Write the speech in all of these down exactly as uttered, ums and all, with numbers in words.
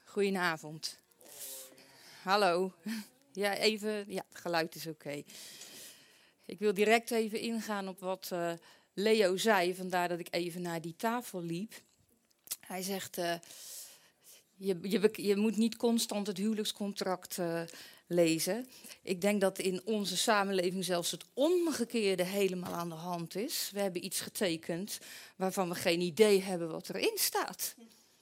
Goedenavond. Hallo. Ja, even. Ja, het geluid is oké. Okay. Ik wil direct even ingaan op wat uh, Leo zei, vandaar dat ik even naar die tafel liep. Hij zegt, uh, je, je, je moet niet constant het huwelijkscontract uh, lezen. Ik denk dat in onze samenleving zelfs het omgekeerde helemaal aan de hand is. We hebben iets getekend waarvan we geen idee hebben wat erin staat.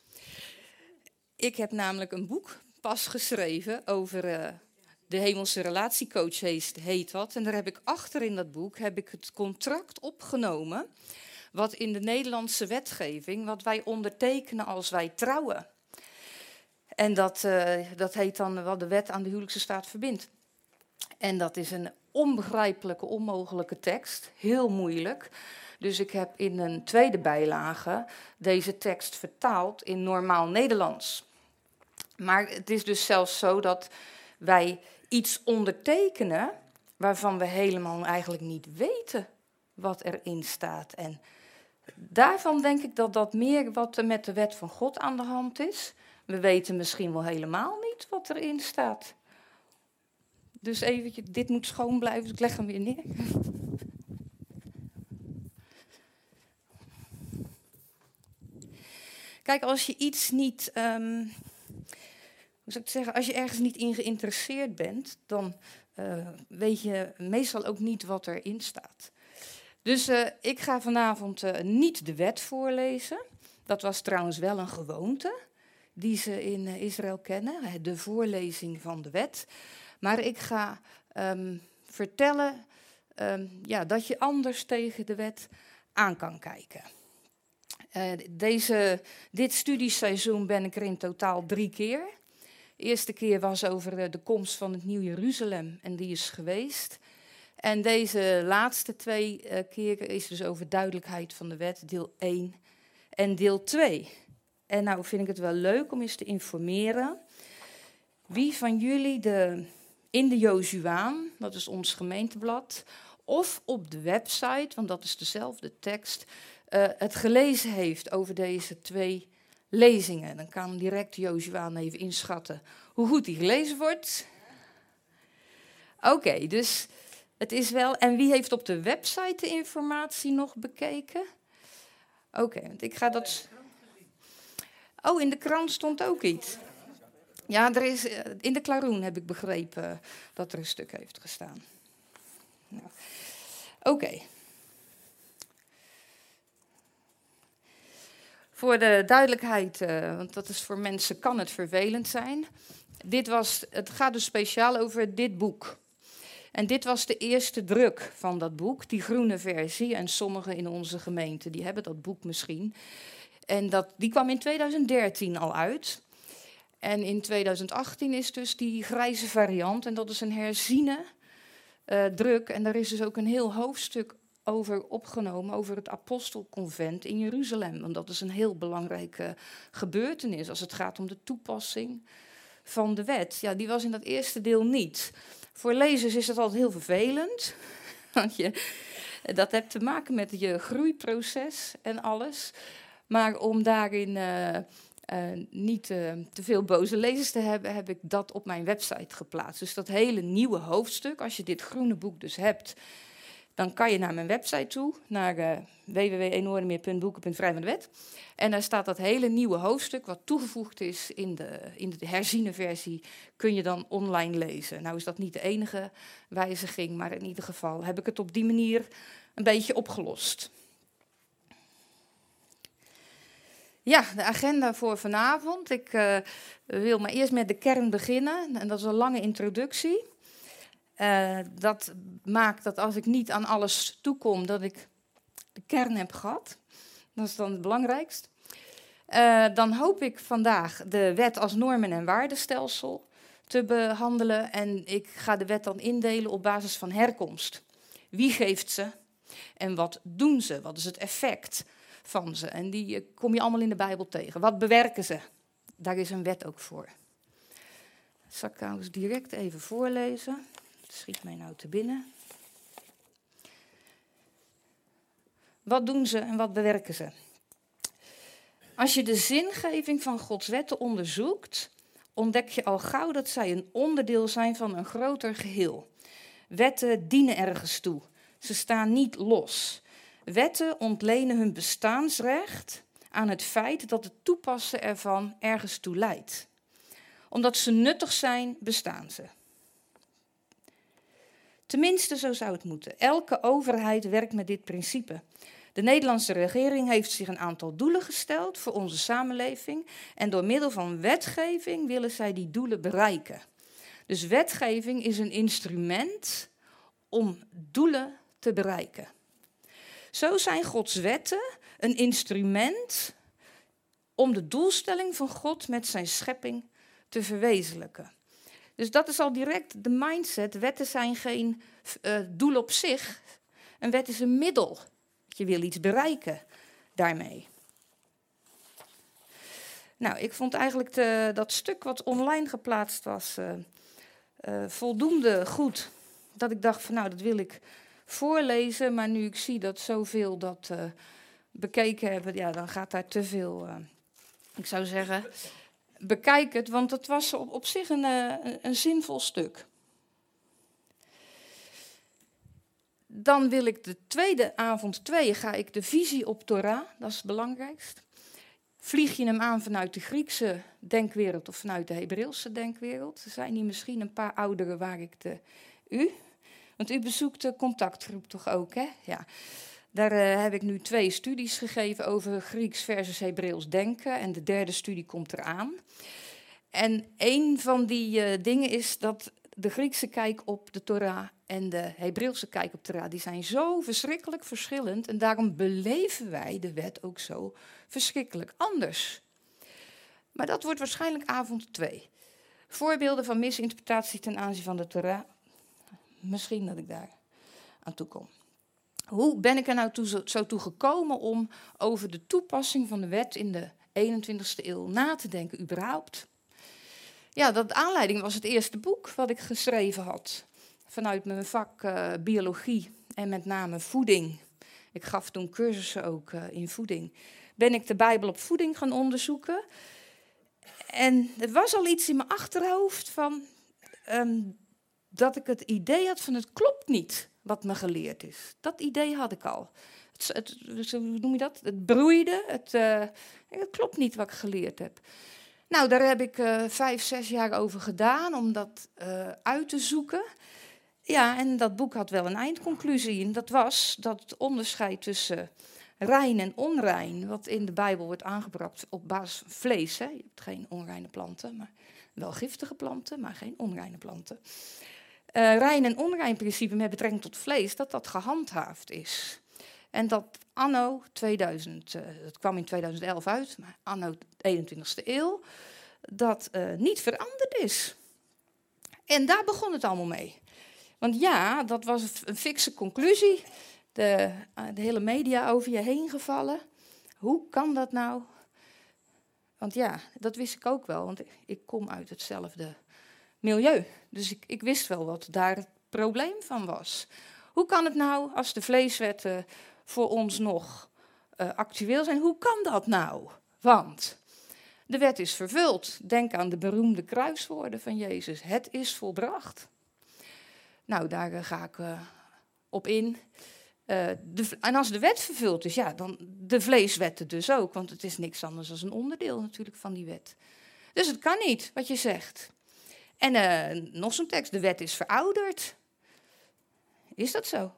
Ik heb namelijk een boek pas geschreven over uh, de hemelse relatiecoach heet, heet dat. En daar heb ik achter in dat boek heb ik het contract opgenomen wat in de Nederlandse wetgeving, wat wij ondertekenen als wij trouwen. En dat, uh, dat heet dan wat de wet aan de huwelijkse staat verbindt. En dat is een onbegrijpelijke, onmogelijke tekst, heel moeilijk. Dus ik heb in een tweede bijlage deze tekst vertaald in normaal Nederlands. Maar het is dus zelfs zo dat wij iets ondertekenen waarvan we helemaal eigenlijk niet weten wat erin staat. En daarvan denk ik dat dat meer wat er met de wet van God aan de hand is. We weten misschien wel helemaal niet wat erin staat. Dus eventjes, dit moet schoon blijven, dus ik leg hem weer neer. Kijk, als je iets niet, um, hoe zou ik het zeggen, als je ergens niet in geïnteresseerd bent, dan uh, weet je meestal ook niet wat erin staat. Dus uh, ik ga vanavond uh, niet de wet voorlezen. Dat was trouwens wel een gewoonte die ze in uh, Israël kennen, de voorlezing van de wet. Maar ik ga um, vertellen um, ja, dat je anders tegen de wet aan kan kijken. Uh, deze, dit studieseizoen ben ik er in totaal drie keer. De eerste keer was over uh, de komst van het Nieuw Jeruzalem en die is geweest. En deze laatste twee uh, keren is dus over duidelijkheid van de wet, deel één en deel twee. En nou vind ik het wel leuk om eens te informeren. Wie van jullie de, in de Jozuaan, dat is ons gemeenteblad, of op de website, want dat is dezelfde tekst, uh, het gelezen heeft over deze twee lezingen. Dan kan direct Jozuaan even inschatten hoe goed die gelezen wordt. Oké, okay, dus het is wel... En wie heeft op de website de informatie nog bekeken? Oké, okay, want ik ga dat... Oh, in de krant stond ook iets. Ja, er is, in de Klaroen heb ik begrepen dat er een stuk heeft gestaan. Nou, Oké. Okay. Voor de duidelijkheid, uh, want dat is voor mensen kan het vervelend zijn. Dit was, het gaat dus speciaal over dit boek. En dit was de eerste druk van dat boek, die groene versie. En sommigen in onze gemeente die hebben dat boek misschien. En dat, die kwam in tweeduizend dertien al uit. En in tweeduizend achttien is dus die grijze variant. En dat is een herziene uh, druk. En daar is dus ook een heel hoofdstuk over opgenomen, over het apostelconvent in Jeruzalem. Want dat is een heel belangrijke gebeurtenis als het gaat om de toepassing van de wet. Ja, die was in dat eerste deel niet. Voor lezers is dat altijd heel vervelend. Want je, dat heeft te maken met je groeiproces en alles. Maar om daarin uh, uh, niet uh, te veel boze lezers te hebben, heb ik dat op mijn website geplaatst. Dus dat hele nieuwe hoofdstuk, als je dit groene boek dus hebt, dan kan je naar mijn website toe, naar uh, w w w punt eenhoornmeer punt boeken punt vrij van de wet. En daar staat dat hele nieuwe hoofdstuk, wat toegevoegd is in de, in de herziene versie, kun je dan online lezen. Nou is dat niet de enige wijziging, maar in ieder geval heb ik het op die manier een beetje opgelost. Ja, de agenda voor vanavond. Ik uh, wil maar eerst met de kern beginnen. En dat is een lange introductie. Uh, dat maakt dat als ik niet aan alles toekom, dat ik de kern heb gehad. Dat is dan het belangrijkst. Uh, dan hoop ik vandaag de wet als normen- en waardenstelsel te behandelen. En ik ga de wet dan indelen op basis van herkomst. Wie geeft ze en wat doen ze? Wat is het effect van ze? En die uh, kom je allemaal in de Bijbel tegen. Wat bewerken ze? Daar is een wet ook voor. Dat zal ik trouwens direct even voorlezen. Het schiet mij nou te binnen. Wat doen ze en wat bewerken ze? Als je de zingeving van Gods wetten onderzoekt, ontdek je al gauw dat zij een onderdeel zijn van een groter geheel. Wetten dienen ergens toe. Ze staan niet los. Wetten ontlenen hun bestaansrecht aan het feit dat het toepassen ervan ergens toe leidt. Omdat ze nuttig zijn, bestaan ze. Tenminste, zo zou het moeten. Elke overheid werkt met dit principe. De Nederlandse regering heeft zich een aantal doelen gesteld voor onze samenleving. En door middel van wetgeving willen zij die doelen bereiken. Dus wetgeving is een instrument om doelen te bereiken. Zo zijn Gods wetten een instrument om de doelstelling van God met zijn schepping te verwezenlijken. Dus dat is al direct de mindset. Wetten zijn geen uh, doel op zich. Een wet is een middel. Je wil iets bereiken daarmee. Nou, ik vond eigenlijk de, dat stuk wat online geplaatst was uh, uh, voldoende goed. Dat ik dacht van nou, dat wil ik voorlezen. Maar nu ik zie dat zoveel dat uh, bekeken hebben, ja, dan gaat daar te veel. Uh, ik zou zeggen, bekijk het, want het was op, op zich een, uh, een zinvol stuk. Dan wil ik de tweede avond twee, ga ik de visie op Torah, dat is het belangrijkst. Vlieg je hem aan vanuit de Griekse denkwereld of vanuit de Hebreeuwse denkwereld? Er zijn hier misschien een paar ouderen waar ik de u. Want u bezoekt de contactgroep toch ook, hè? Ja. Daar uh, heb ik nu twee studies gegeven over Grieks versus Hebreeuws denken. En de derde studie komt eraan. En een van die uh, dingen is dat de Griekse kijk op de Torah en de Hebreeuwse kijk op de Torah, die zijn zo verschrikkelijk verschillend. En daarom beleven wij de wet ook zo verschrikkelijk anders. Maar dat wordt waarschijnlijk avond twee. Voorbeelden van misinterpretatie ten aanzien van de Torah. Misschien dat ik daar aan toe kom. Hoe ben ik er nou toe, zo, zo toe gekomen om over de toepassing van de wet in de eenentwintigste eeuw na te denken, überhaupt? Ja, dat aanleiding was het eerste boek wat ik geschreven had. Vanuit mijn vak uh, biologie en met name voeding. Ik gaf toen cursussen ook uh, in voeding. Ben ik de Bijbel op voeding gaan onderzoeken. En er was al iets in mijn achterhoofd van um, dat ik het idee had van het klopt niet wat me geleerd is. Dat idee had ik al. Het, het, hoe noem je dat? Het broeide. Het, uh, het klopt niet wat ik geleerd heb. Nou, daar heb ik uh, vijf, zes jaar over gedaan om dat uh, uit te zoeken. Ja, en dat boek had wel een eindconclusie. En dat was dat het onderscheid tussen rein en onrein, wat in de Bijbel wordt aangebracht op basis van vlees. Hè. Je hebt geen onreine planten, maar wel giftige planten, maar geen onreine planten. Uh, rein en onrein principe met betrekking tot vlees, dat dat gehandhaafd is. En dat anno tweeduizend, uh, dat kwam in tweeduizend elf uit, maar anno eenentwintigste eeuw, dat uh, niet veranderd is. En daar begon het allemaal mee. Want ja, dat was een fikse conclusie. De, uh, de hele media over je heen gevallen. Hoe kan dat nou? Want ja, dat wist ik ook wel, want ik, ik kom uit hetzelfde milieu. Dus ik, ik wist wel wat daar het probleem van was. Hoe kan het nou, als de vleeswetten voor ons nog uh, actueel zijn, hoe kan dat nou? Want de wet is vervuld. Denk aan de beroemde kruiswoorden van Jezus. Het is volbracht. Nou, daar uh, ga ik uh, op in. Uh, de, en als de wet vervuld is, ja, dan de vleeswetten dus ook. Want het is niks anders dan een onderdeel natuurlijk van die wet. Dus het kan niet, wat je zegt. En uh, nog zo'n tekst, de wet is verouderd. Is dat zo?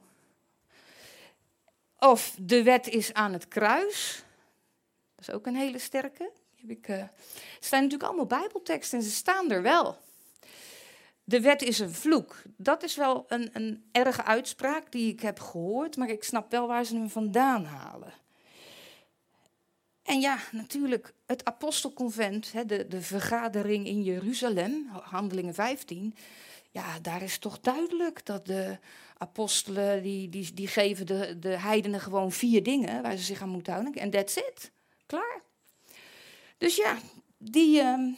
Of de wet is aan het kruis. Dat is ook een hele sterke. Heb ik, uh, er staan natuurlijk allemaal bijbelteksten en ze staan er wel. De wet is een vloek. Dat is wel een, een erge uitspraak die ik heb gehoord, maar ik snap wel waar ze hem vandaan halen. En ja, natuurlijk, het apostelconvent, hè, de, de vergadering in Jeruzalem, Handelingen vijftien... Ja, daar is toch duidelijk dat de apostelen, die, die, die geven de, de heidenen gewoon vier dingen waar ze zich aan moeten houden. En that's it. Klaar. Dus ja, die... Um,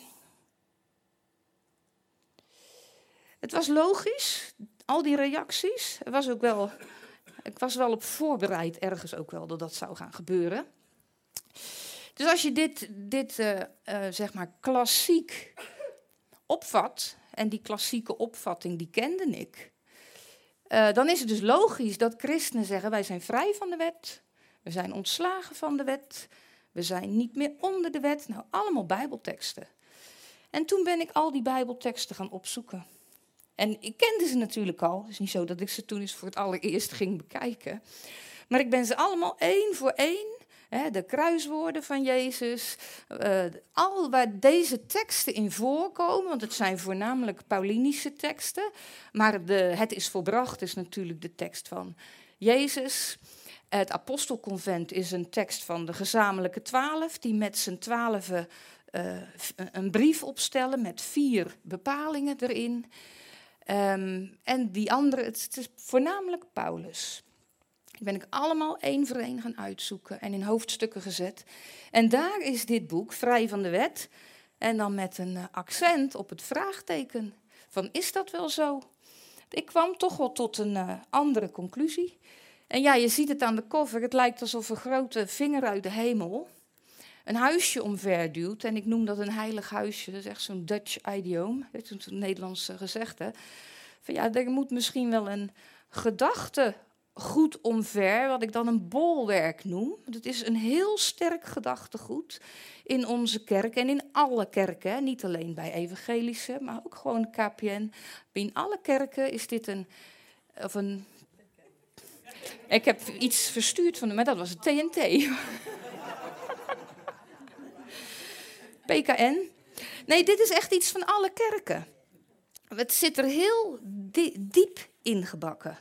het was logisch, al die reacties. Het was ook wel, ik was wel op voorbereid ergens ook wel dat dat zou gaan gebeuren. Dus als je dit, dit uh, uh, zeg maar klassiek opvat, en die klassieke opvatting, die kende ik, uh, dan is het dus logisch dat christenen zeggen, wij zijn vrij van de wet, we zijn ontslagen van de wet, we zijn niet meer onder de wet. Nou, allemaal bijbelteksten. En toen ben ik al die bijbelteksten gaan opzoeken. En ik kende ze natuurlijk al. Het is niet zo dat ik ze toen eens voor het allereerst ging bekijken. Maar ik ben ze allemaal één voor één, hè, de kruiswoorden van Jezus, uh, al waar deze teksten in voorkomen, want het zijn voornamelijk Paulinische teksten, maar de, het is volbracht is natuurlijk de tekst van Jezus. Het apostelconvent is een tekst van de gezamenlijke twaalf, die met z'n twaalfen uh, een brief opstellen met vier bepalingen erin. Um, en die andere, het is voornamelijk Paulus. Die ben ik allemaal één voor één gaan uitzoeken en in hoofdstukken gezet. En daar is dit boek, Vrij van de Wet, en dan met een accent op het vraagteken. Van, is dat wel zo? Ik kwam toch wel tot een uh, andere conclusie. En ja, je ziet het aan de cover, het lijkt alsof een grote vinger uit de hemel een huisje omverduwt. En ik noem dat een heilig huisje, dat is echt zo'n Dutch idioom, dat is een Nederlands gezegde. Van ja, er moet misschien wel een gedachte goed omver, wat ik dan een bolwerk noem. Het is een heel sterk gedachtegoed in onze kerk en in alle kerken. Niet alleen bij evangelische, maar ook gewoon K P N. In alle kerken is dit een... Of een ik heb iets verstuurd van hem, maar dat was het T N T. P K N. Nee, dit is echt iets van alle kerken. Het zit er heel di- diep ingebakken.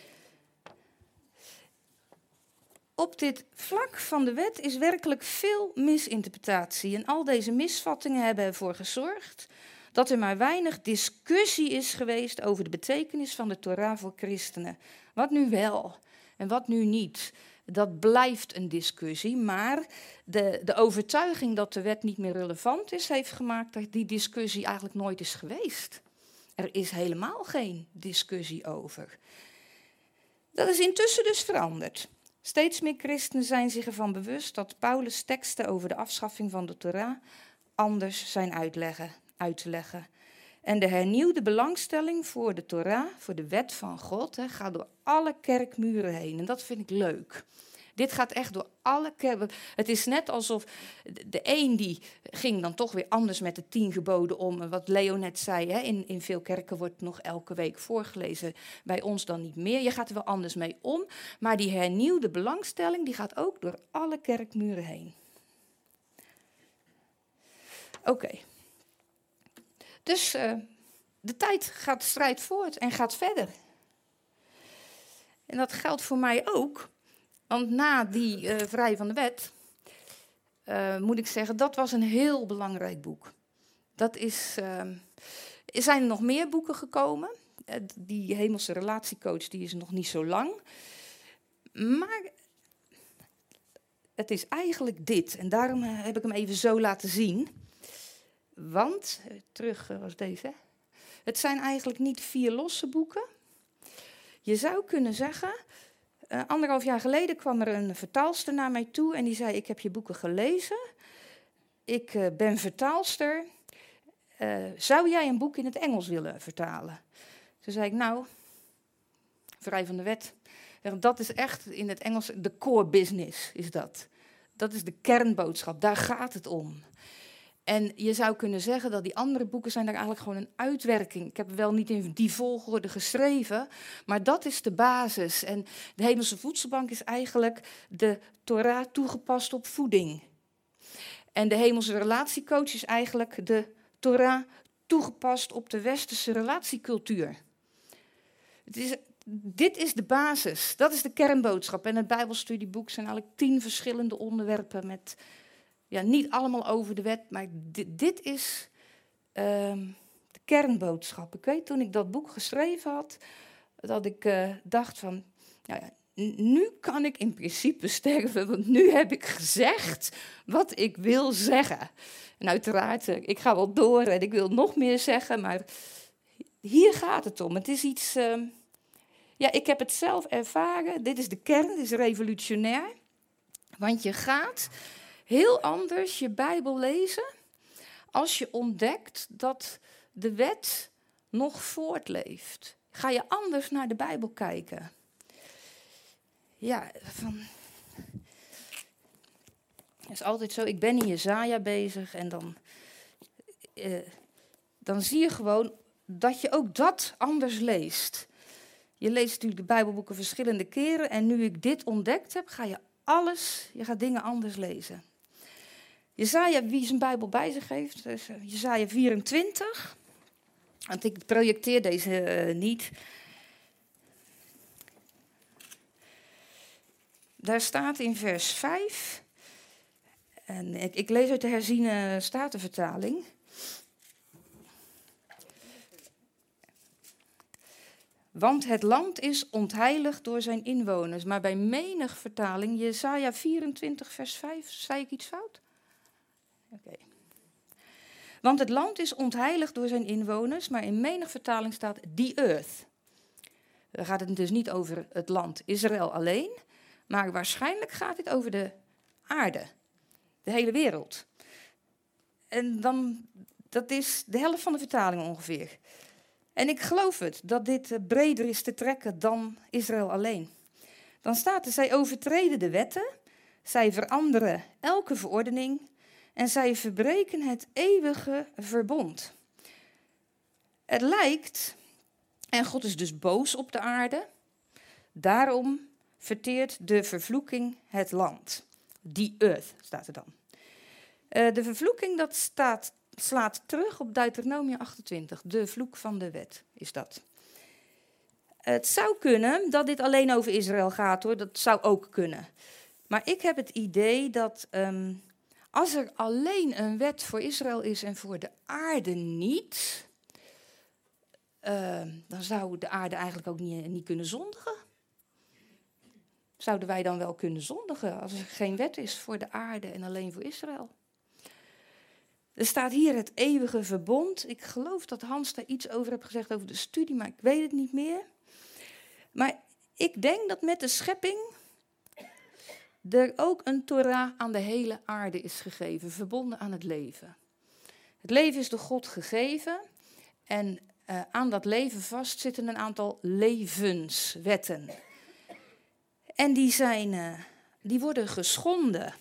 Op dit vlak van de wet is werkelijk veel misinterpretatie. En al deze misvattingen hebben ervoor gezorgd dat er maar weinig discussie is geweest over de betekenis van de Torah voor christenen. Wat nu wel en wat nu niet. Dat blijft een discussie, maar de, de overtuiging dat de wet niet meer relevant is, heeft gemaakt dat die discussie eigenlijk nooit is geweest. Er is helemaal geen discussie over. Dat is intussen dus veranderd. Steeds meer christenen zijn zich ervan bewust dat Paulus' teksten over de afschaffing van de Torah anders zijn uitleggen, uit te leggen. En de hernieuwde belangstelling voor de Torah, voor de wet van God, hè, gaat door alle kerkmuren heen. En dat vind ik leuk. Dit gaat echt door alle kerken. Het is net alsof de een die ging dan toch weer anders met de tien geboden om. Wat Leo net zei, hè, in, in veel kerken wordt nog elke week voorgelezen. Bij ons dan niet meer. Je gaat er wel anders mee om. Maar die hernieuwde belangstelling die gaat ook door alle kerkmuren heen. Oké. Okay. Dus uh, de tijd gaat de strijd voort en gaat verder. En dat geldt voor mij ook. Want na die uh, Vrij van de Wet, uh, moet ik zeggen, dat was een heel belangrijk boek. Dat is, uh, er zijn nog meer boeken gekomen. Uh, die Hemelse Relatiecoach die is nog niet zo lang. Maar het is eigenlijk dit. En daarom uh, heb ik hem even zo laten zien. Want, uh, terug uh, was deze. Het zijn eigenlijk niet vier losse boeken. Je zou kunnen zeggen... Uh, anderhalf jaar geleden kwam er een vertaalster naar mij toe en die zei, ik heb je boeken gelezen, ik uh, ben vertaalster, uh, zou jij een boek in het Engels willen vertalen? Toen zei ik, nou, Vrij van de Wet, dat is echt in het Engels, de core business is dat. Dat is de kernboodschap, daar gaat het om. En je zou kunnen zeggen dat die andere boeken zijn daar eigenlijk gewoon een uitwerking. Ik heb wel niet in die volgorde geschreven, maar dat is de basis. En de Hemelse Voedselbank is eigenlijk de Torah toegepast op voeding. En de Hemelse Relatiecoach is eigenlijk de Torah toegepast op de westerse relatiecultuur. Het is, dit is de basis, dat is de kernboodschap. En het Bijbelstudieboek zijn eigenlijk tien verschillende onderwerpen met... Ja, niet allemaal over de wet, maar dit, dit is uh, de kernboodschap. Ik weet toen ik dat boek geschreven had, dat ik uh, dacht van, nou ja, nu kan ik in principe sterven, want nu heb ik gezegd wat ik wil zeggen. En uiteraard, uh, ik ga wel door en ik wil nog meer zeggen, maar hier gaat het om. Het is iets, uh, ja, ik heb het zelf ervaren, dit is de kern, dit is revolutionair, want je gaat... heel anders je Bijbel lezen als je ontdekt dat de wet nog voortleeft? Ga je anders naar de Bijbel kijken? Ja, van... Het is altijd zo, ik ben in Jesaja bezig en dan, uh, dan zie je gewoon dat je ook dat anders leest. Je leest natuurlijk de Bijbelboeken verschillende keren en nu ik dit ontdekt heb, ga je alles, je gaat dingen anders lezen. Jesaja, wie zijn Bijbel bij zich heeft, dus Jesaja vierentwintig. Want ik projecteer deze uh, niet. Daar staat in vers vijf, en ik, ik lees uit de herziene statenvertaling. Want het land is ontheiligd door zijn inwoners. Maar bij menig vertaling, Jesaja vierentwintig vers vijf, zei ik iets fout? Oké. Okay. Want het land is ontheiligd door zijn inwoners, maar in menig vertaling staat the earth. Dan gaat het dus niet over het land Israël alleen, maar waarschijnlijk gaat het over de aarde, de hele wereld. En dan, dat is de helft van de vertaling ongeveer. En ik geloof het, dat dit breder is te trekken dan Israël alleen. Dan staat er, zij overtreden de wetten, zij veranderen elke verordening en zij verbreken het eeuwige verbond. Het lijkt, en God is dus boos op de aarde, daarom verteert de vervloeking het land. The earth staat er dan. Uh, de vervloeking dat staat, slaat terug op Deuteronomium achtentwintig. De vloek van de wet is dat. Het zou kunnen dat dit alleen over Israël gaat hoor. Dat zou ook kunnen. Maar ik heb het idee dat um, als er alleen een wet voor Israël is en voor de aarde niet, uh, dan zou de aarde eigenlijk ook niet, niet kunnen zondigen. Zouden wij dan wel kunnen zondigen als er geen wet is voor de aarde en alleen voor Israël? Er staat hier het eeuwige verbond. Ik geloof dat Hans daar iets over heeft gezegd over de studie, maar ik weet het niet meer. Maar ik denk dat met de schepping er ook een Torah aan de hele aarde is gegeven, verbonden aan het leven. Het leven is door God gegeven en uh, aan dat leven vast zitten een aantal levenswetten. En die, zijn, uh, die worden geschonden.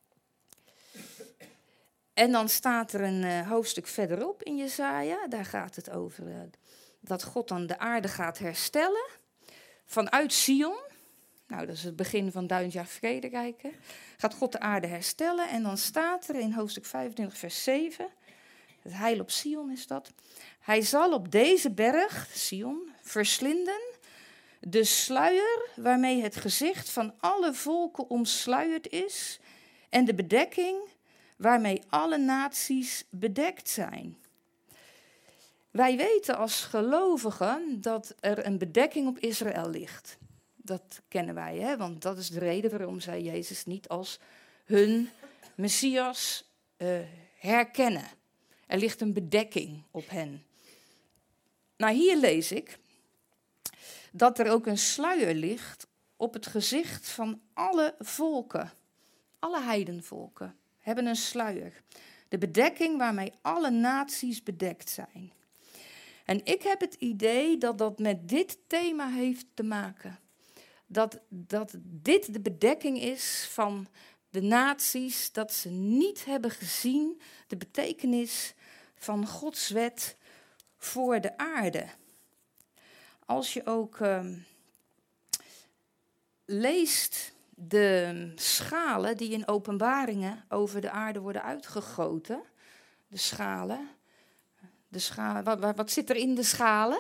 En dan staat er een uh, hoofdstuk verderop in Jesaja. Daar gaat het over uh, dat God dan de aarde gaat herstellen. Vanuit Sion. Nou, dat is het begin van duizend jaar vrede kijken. Gaat God de aarde herstellen. En dan staat er in hoofdstuk vijfentwintig vers zeven. Het heil op Sion is dat. Hij zal op deze berg, Sion, verslinden de sluier waarmee het gezicht van alle volken omsluierd is en de bedekking waarmee alle naties bedekt zijn. Wij weten als gelovigen dat er een bedekking op Israël ligt. Dat kennen wij, hè? Want dat is de reden waarom zij Jezus niet als hun Messias uh, herkennen. Er ligt een bedekking op hen. Nou, hier lees ik dat er ook een sluier ligt op het gezicht van alle volken. Alle heidenvolken hebben een sluier. De bedekking waarmee alle naties bedekt zijn. En ik heb het idee dat dat met dit thema heeft te maken. Dat, dat dit de bedekking is van de naties, dat ze niet hebben gezien de betekenis van Gods wet voor de aarde. Als je ook uh, leest de schalen die in Openbaringen over de aarde worden uitgegoten. De schalen. De schalen wat, wat zit er in de schalen?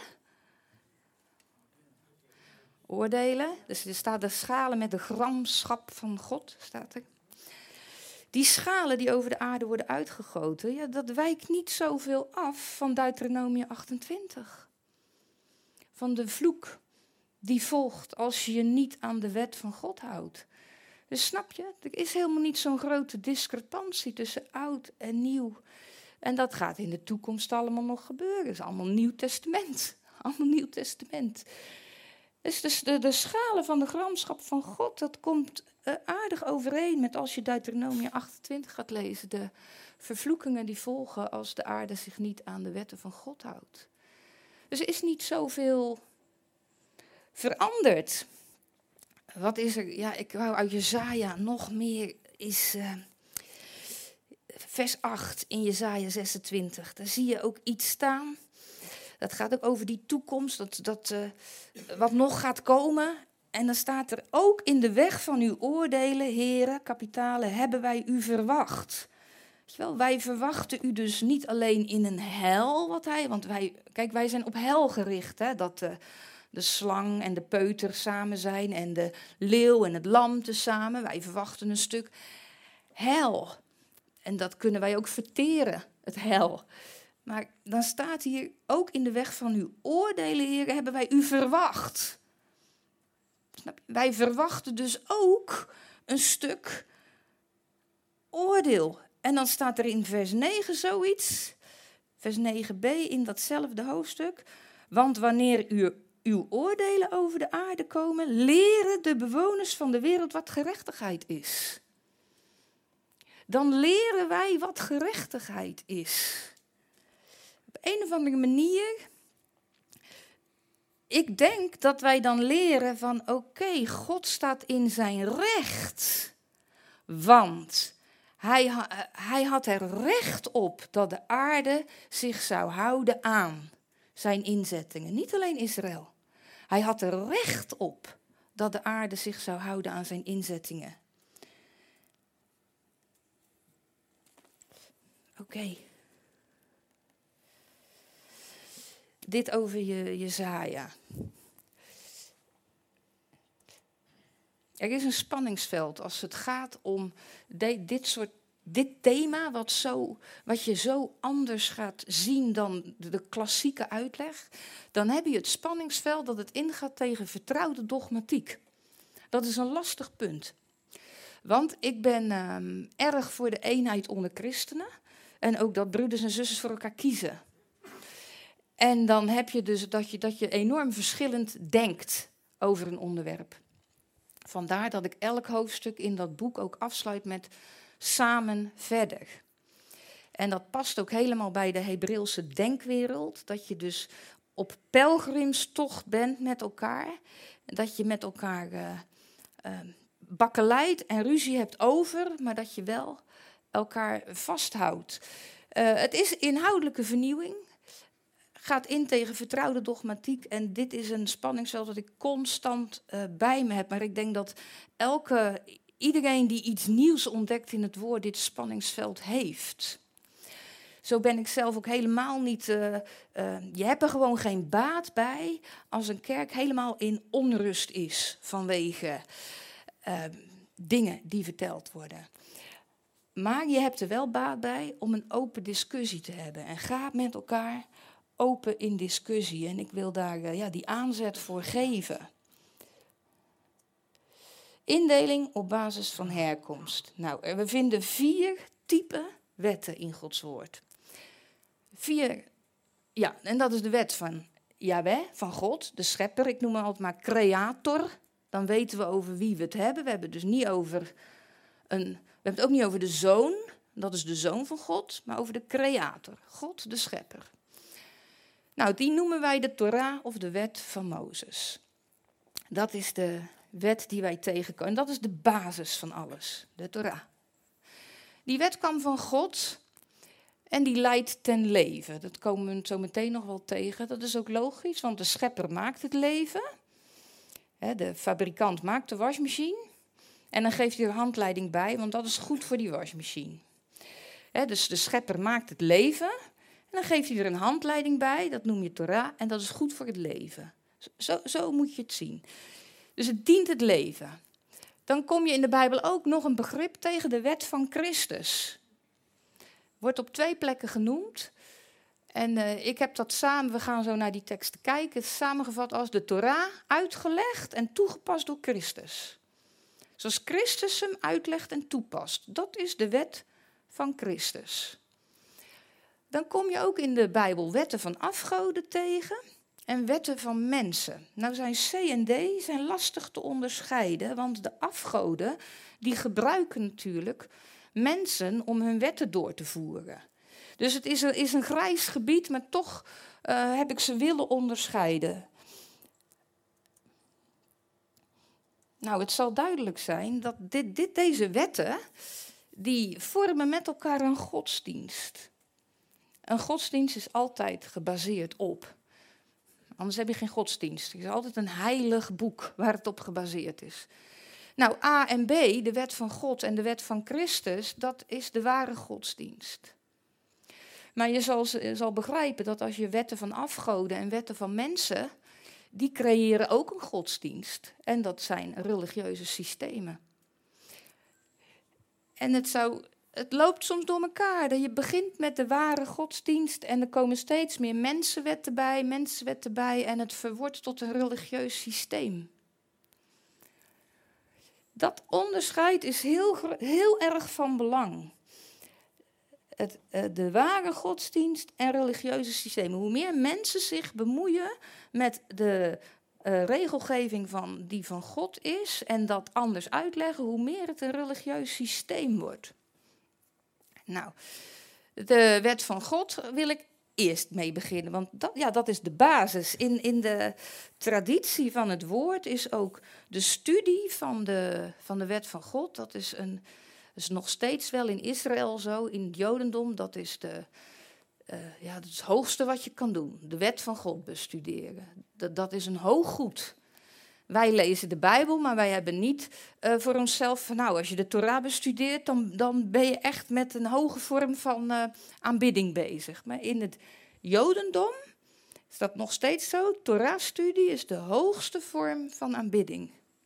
Oordelen. Dus er staat de schalen met de gramschap van God. Staat er. Die schalen die over de aarde worden uitgegoten, ja, dat wijkt niet zoveel af van Deuteronomium achtentwintig. Van de vloek die volgt als je je niet aan de wet van God houdt. Dus snap je, er is helemaal niet zo'n grote discrepantie tussen oud en nieuw. En dat gaat in de toekomst allemaal nog gebeuren. Het is allemaal Nieuw Testament. Allemaal Nieuw Testament. Dus de, de, de schalen van de gramschap van God, dat komt uh, aardig overeen met als je Deuteronomium achtentwintig gaat lezen. De vervloekingen die volgen als de aarde zich niet aan de wetten van God houdt. Dus er is niet zoveel veranderd. Wat is er? Ja, ik wou uit Jesaja nog meer is uh, vers acht in Jesaja zesentwintig. Daar zie je ook iets staan. Dat gaat ook over die toekomst, dat, dat, uh, wat nog gaat komen. En dan staat er ook in de weg van uw oordelen, heren, kapitalen, hebben wij u verwacht. Weet je wel, wij verwachten u dus niet alleen in een hel, wat hij, want wij, kijk, wij zijn op hel gericht, hè, dat uh, de slang en de peuter samen zijn en de leeuw en het lam tezamen. Wij verwachten een stuk hel. En dat kunnen wij ook verteren, het hel. Maar dan staat hier ook in de weg van uw oordelen, heren, hebben wij u verwacht. Snap je? Wij verwachten dus ook een stuk oordeel. En dan staat er in vers negen zoiets, vers negen b in datzelfde hoofdstuk. Want wanneer u, uw oordelen over de aarde komen, leren de bewoners van de wereld wat gerechtigheid is. Dan leren wij wat gerechtigheid is. Op een of andere manier, ik denk dat wij dan leren van oké, okay, God staat in zijn recht. Want hij, hij had er recht op dat de aarde zich zou houden aan zijn inzettingen. Niet alleen Israël. Hij had er recht op dat de aarde zich zou houden aan zijn inzettingen. Oké. Okay. Dit over je, Jesaja. Er is een spanningsveld als het gaat om de, dit soort, dit thema wat, zo, wat je zo anders gaat zien dan de, de klassieke uitleg. Dan heb je het spanningsveld dat het ingaat tegen vertrouwde dogmatiek. Dat is een lastig punt. Want ik ben um, erg voor de eenheid onder christenen. En ook dat broeders en zusters voor elkaar kiezen. En dan heb je dus dat je, dat je enorm verschillend denkt over een onderwerp. Vandaar dat ik elk hoofdstuk in dat boek ook afsluit met samen verder. En dat past ook helemaal bij de Hebreeuwse denkwereld. Dat je dus op pelgrimstocht bent met elkaar. Dat je met elkaar uh, uh, bakkeleit en ruzie hebt over, maar dat je wel elkaar vasthoudt. Uh, het is inhoudelijke vernieuwing. Gaat in tegen vertrouwde dogmatiek. En dit is een spanningsveld dat ik constant uh, bij me heb. Maar ik denk dat elke, iedereen die iets nieuws ontdekt in het woord, dit spanningsveld heeft. Zo ben ik zelf ook helemaal niet... Uh, uh, je hebt er gewoon geen baat bij als een kerk helemaal in onrust is vanwege uh, dingen die verteld worden. Maar je hebt er wel baat bij om een open discussie te hebben. En ga met elkaar open in discussie. En ik wil daar uh, ja, die aanzet voor geven. Indeling op basis van herkomst. Nou, we vinden vier typen wetten in Gods woord. Vier, ja, en dat is de wet van Yahweh, van God, de schepper. Ik noem hem altijd maar creator. Dan weten we over wie we het hebben. We hebben het dus niet over een... We hebben het ook niet over de zoon, dat is de zoon van God, maar over de creator, God de schepper. Nou, die noemen wij de Torah of de wet van Mozes. Dat is de wet die wij tegenkomen. En dat is de basis van alles, de Torah. Die wet kwam van God en die leidt ten leven. Dat komen we zo meteen nog wel tegen. Dat is ook logisch, want de schepper maakt het leven. De fabrikant maakt de wasmachine. En dan geeft hij er handleiding bij, want dat is goed voor die wasmachine. He, dus de schepper maakt het leven. En dan geeft hij er een handleiding bij, dat noem je Torah. En dat is goed voor het leven. Zo, zo moet je het zien. Dus het dient het leven. Dan kom je in de Bijbel ook nog een begrip tegen de wet van Christus. Wordt op twee plekken genoemd. En uh, ik heb dat samen, we gaan zo naar die teksten kijken, samengevat als de Torah, uitgelegd en toegepast door Christus. Zoals Christus hem uitlegt en toepast. Dat is de wet van Christus. Dan kom je ook in de Bijbel wetten van afgoden tegen en wetten van mensen. Nou zijn C en D zijn lastig te onderscheiden, want de afgoden die gebruiken natuurlijk mensen om hun wetten door te voeren. Dus het is een, is een grijs gebied, maar toch uh, heb ik ze willen onderscheiden. Nou, het zal duidelijk zijn dat dit, dit, deze wetten, die vormen met elkaar een godsdienst. Een godsdienst is altijd gebaseerd op. Anders heb je geen godsdienst. Het is altijd een heilig boek waar het op gebaseerd is. Nou, A en B, de wet van God en de wet van Christus, dat is de ware godsdienst. Maar je zal, zal begrijpen dat als je wetten van afgoden en wetten van mensen, die creëren ook een godsdienst. En dat zijn religieuze systemen. En het, zou, het loopt soms door elkaar. Je begint met de ware godsdienst en er komen steeds meer mensenwetten bij, mensenwetten bij en het verwordt tot een religieus systeem. Dat onderscheid is heel, heel erg van belang. Het, de ware godsdienst en religieuze systemen. Hoe meer mensen zich bemoeien met de uh, regelgeving van, die van God is en dat anders uitleggen, hoe meer het een religieus systeem wordt. Nou, de wet van God wil ik eerst mee beginnen, want dat, ja, dat is de basis. In, in de traditie van het woord is ook de studie van de, van de wet van God, dat is een... Dat is nog steeds wel in Israël zo, in het Jodendom, dat is, de, uh, ja, dat is het hoogste wat je kan doen. De wet van God bestuderen. Dat, dat is een hoog goed. Wij lezen de Bijbel, maar wij hebben niet uh, voor onszelf van, nou, als je de Torah bestudeert, dan, dan ben je echt met een hoge vorm van uh, aanbidding bezig. Maar in het Jodendom is dat nog steeds zo. Torah-studie is de hoogste vorm van aanbidding.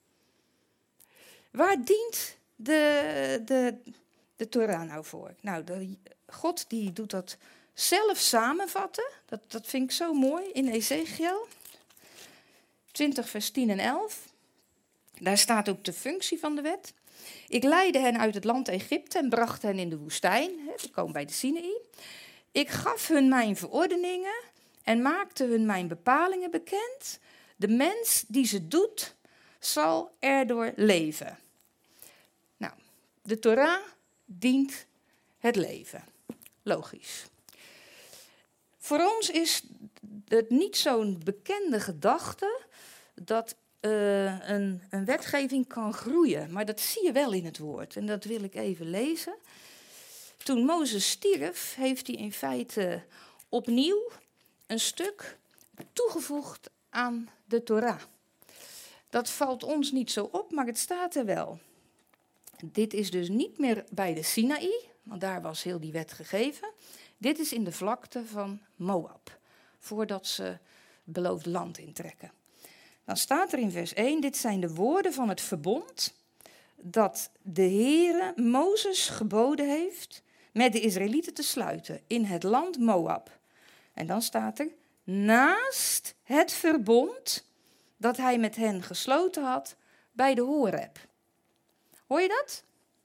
Waar dient De, de, de Torah nou voor? Nou, de, God die doet dat zelf samenvatten. Dat, dat vind ik zo mooi in Ezechiel twintig, vers tien en elf. Daar staat ook de functie van de wet. Ik leidde hen uit het land Egypte en bracht hen in de woestijn. We komen bij de Sinaï. Ik gaf hun mijn verordeningen en maakte hun mijn bepalingen bekend. De mens die ze doet, zal erdoor leven. De Torah dient het leven. Logisch. Voor ons is het niet zo'n bekende gedachte dat uh, een, een wetgeving kan groeien. Maar dat zie je wel in het woord. En dat wil ik even lezen. Toen Mozes stierf, heeft hij in feite opnieuw een stuk toegevoegd aan de Torah. Dat valt ons niet zo op, maar het staat er wel. Dit is dus niet meer bij de Sinaï, want daar was heel die wet gegeven. Dit is in de vlakte van Moab, voordat ze het beloofde land intrekken. Dan staat er in vers één, dit zijn de woorden van het verbond dat de Heere Mozes geboden heeft met de Israëlieten te sluiten in het land Moab. En dan staat er, naast het verbond dat hij met hen gesloten had bij de Horeb. Hoor je dat?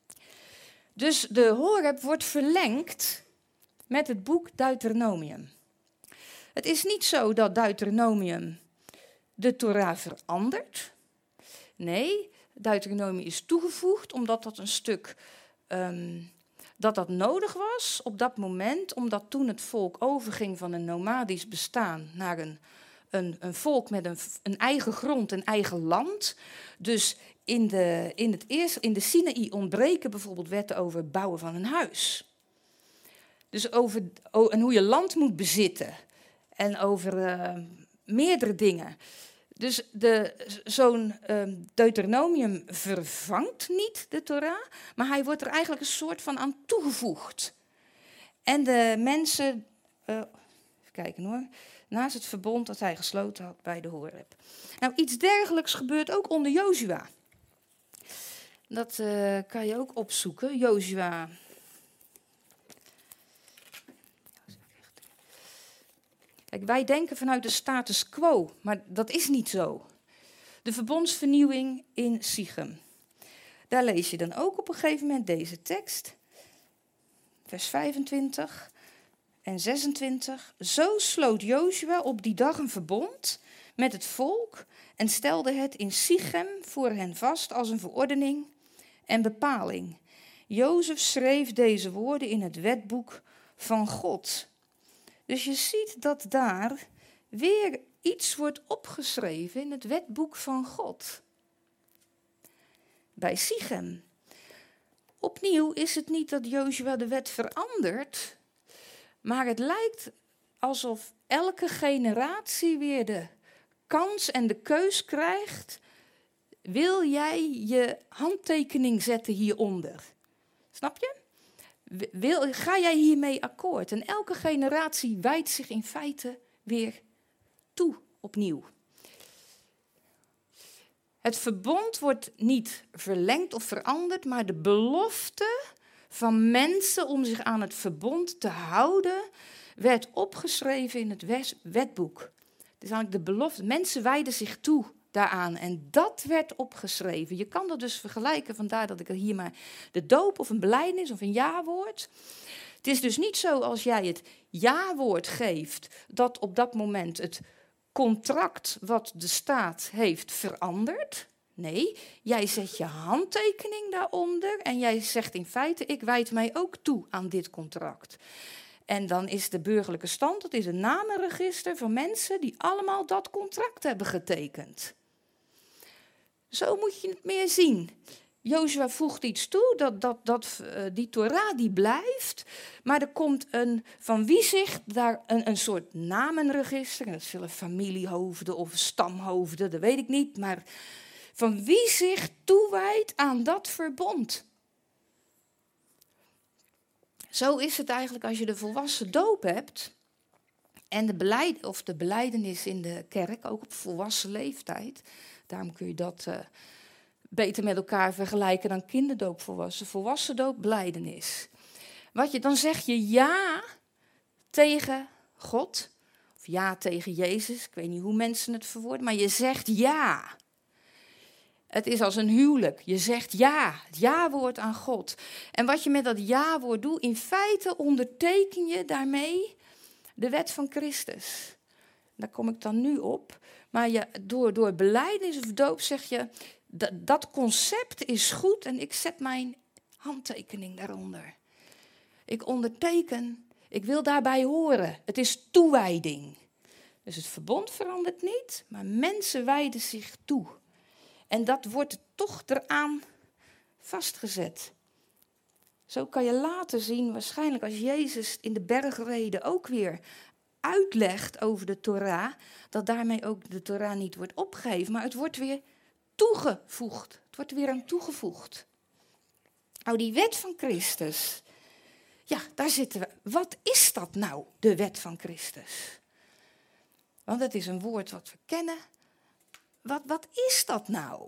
Dus de Horeb wordt verlengd met het boek Deuteronomium. Het is niet zo dat Deuteronomium de Torah verandert. Nee, Deuteronomium is toegevoegd omdat dat een stuk um, dat dat nodig was op dat moment, omdat toen het volk overging van een nomadisch bestaan naar een, een, een volk met een, een eigen grond, een eigen land. Dus in de, in het eerste, in de Sinaï ontbreken bijvoorbeeld wetten over het bouwen van een huis. Dus over oh, en hoe je land moet bezitten en over uh, meerdere dingen. Dus de, zo'n um, Deuteronomium vervangt niet de Torah, maar hij wordt er eigenlijk een soort van aan toegevoegd. En de mensen, uh, even kijken hoor, naast het verbond dat hij gesloten had bij de Horeb. Nou, iets dergelijks gebeurt ook onder Jozua. Dat uh, kan je ook opzoeken, Jozua. Kijk, wij denken vanuit de status quo, maar dat is niet zo. De verbondsvernieuwing in Sichem. Daar lees je dan ook op een gegeven moment deze tekst. Vers vijfentwintig en zesentwintig. Zo sloot Jozua op die dag een verbond met het volk en stelde het in Sichem voor hen vast als een verordening en bepaling. Jozef schreef deze woorden in het wetboek van God. Dus je ziet dat daar weer iets wordt opgeschreven in het wetboek van God. Bij Sichem. Opnieuw is het niet dat Jozua de wet verandert, maar het lijkt alsof elke generatie weer de kans en de keus krijgt. Wil jij je handtekening zetten hieronder? Snap je? Wil, ga jij hiermee akkoord? En elke generatie wijdt zich in feite weer toe opnieuw. Het verbond wordt niet verlengd of veranderd, maar de belofte van mensen om zich aan het verbond te houden werd opgeschreven in het wetboek. Het is eigenlijk de belofte. Mensen wijden zich toe daaraan en dat werd opgeschreven. Je kan dat dus vergelijken, vandaar dat ik er hier maar de doop of een belijdenis of een jawoord. Het is dus niet zo als jij het jawoord geeft, dat op dat moment het contract wat de staat heeft verandert. Nee, jij zet je handtekening daaronder en jij zegt in feite, ik wijd mij ook toe aan dit contract. En dan is de burgerlijke stand, dat is een namenregister van mensen die allemaal dat contract hebben getekend. Zo moet je het meer zien. Jozua voegt iets toe, dat, dat, dat, uh, die Torah die blijft, maar er komt een, van wie zich daar een, een soort namenregister, en dat zullen familiehoofden of stamhoofden, dat weet ik niet, maar van wie zich toewijdt aan dat verbond. Zo is het eigenlijk als je de volwassen doop hebt en de, beleid, of de belijdenis in de kerk, ook op volwassen leeftijd. Daarom kun je dat uh, beter met elkaar vergelijken dan kinderdoop volwassen. Volwassen doop, belijdenis. Wat je, dan zeg je ja tegen God, of ja tegen Jezus. Ik weet niet hoe mensen het verwoorden, maar je zegt ja. Het is als een huwelijk. Je zegt ja, het ja-woord aan God. En wat je met dat ja-woord doet, in feite onderteken je daarmee de wet van Christus. Daar kom ik dan nu op. Maar je, door, door belijdenis of doop zeg je, dat, dat concept is goed en ik zet mijn handtekening daaronder. Ik onderteken, ik wil daarbij horen. Het is toewijding. Dus het verbond verandert niet, maar mensen wijden zich toe. En dat wordt toch eraan vastgezet. Zo kan je later zien, waarschijnlijk als Jezus in de bergreden ook weer uitlegt over de Torah, dat daarmee ook de Torah niet wordt opgegeven, maar het wordt weer toegevoegd. Het wordt weer aan toegevoegd. Nou, die wet van Christus, ja, daar zitten we. Wat is dat nou, de wet van Christus? Want het is een woord wat we kennen. Wat, wat is dat nou?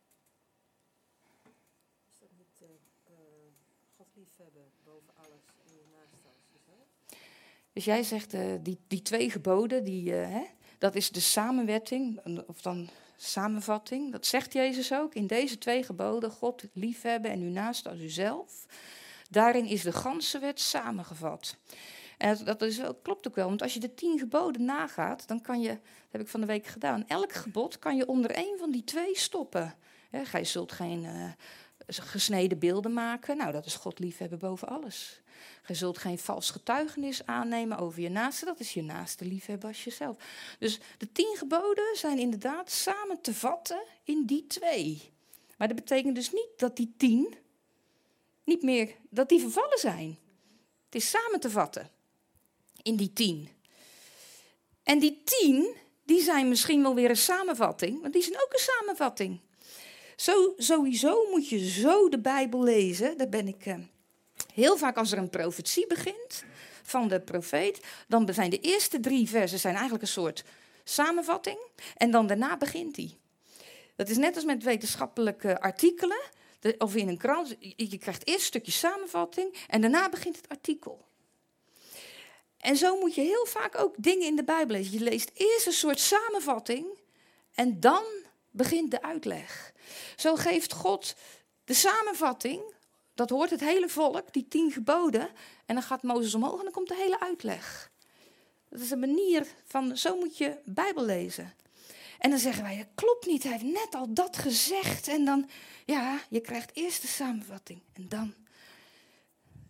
Is dat niet uh, uh, God liefhebben boven alles en je naaste als jezelf? Dus jij zegt, uh, die, die twee geboden, die, uh, hè, dat is de samenwetting, of dan samenvatting. Dat zegt Jezus ook, in deze twee geboden, God liefhebben en uw naaste als uzelf. Daarin is de ganse wet samengevat. En dat is wel, klopt ook wel, want als je de tien geboden nagaat, dan kan je, dat heb ik van de week gedaan, elk gebod kan je onder één van die twee stoppen. He, gij zult geen uh, gesneden beelden maken, nou dat is God liefhebben boven alles. Gij zult geen vals getuigenis aannemen over je naaste, dat is je naaste liefhebben als jezelf. Dus de tien geboden zijn inderdaad samen te vatten in die twee. Maar dat betekent dus niet dat die tien niet meer, dat die vervallen zijn. Het is samen te vatten. In die tien. En die tien, die zijn misschien wel weer een samenvatting, want die zijn ook een samenvatting. Zo, sowieso moet je zo de Bijbel lezen. Daar ben ik uh, heel vaak als er een profetie begint van de profeet, dan zijn de eerste drie versen zijn eigenlijk een soort samenvatting en dan daarna begint hij. Dat is net als met wetenschappelijke artikelen de, of in een krant. Je krijgt eerst een stukje samenvatting en daarna begint het artikel. En zo moet je heel vaak ook dingen in de Bijbel lezen. Je leest eerst een soort samenvatting en dan begint de uitleg. Zo geeft God de samenvatting, dat hoort het hele volk, die tien geboden. En dan gaat Mozes omhoog en dan komt de hele uitleg. Dat is een manier van, zo moet je Bijbel lezen. En dan zeggen wij, dat klopt niet, hij heeft net al dat gezegd. En dan, ja, je krijgt eerst de samenvatting en dan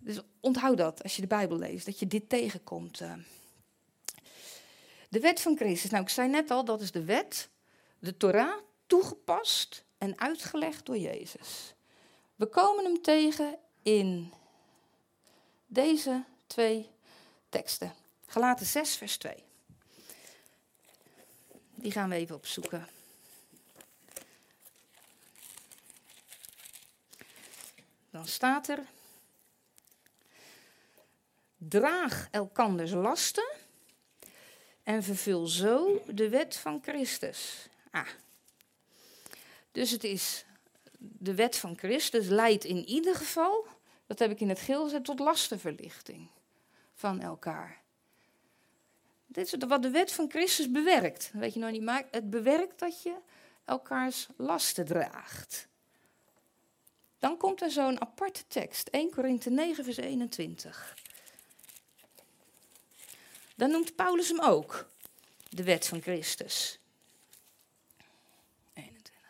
Dus onthoud dat als je de Bijbel leest, dat je dit tegenkomt. Uh. De wet van Christus. Nou, ik zei net al, dat is de wet, de Torah, toegepast en uitgelegd door Jezus. We komen hem tegen in deze twee teksten. Galaten zes, vers twee. Die gaan we even opzoeken. Dan staat er: draag elkanders lasten en vervul zo de wet van Christus. Ah. Dus het is, de wet van Christus leidt in ieder geval, dat heb ik in het geel gezet, tot lastenverlichting van elkaar. Dit is wat de wet van Christus bewerkt. Weet je nog niet, maar het bewerkt dat je elkaars lasten draagt. Dan komt er zo'n aparte tekst, eerste Korinthe negen, vers eenentwintig. Dan noemt Paulus hem ook, de wet van Christus. eenentwintig.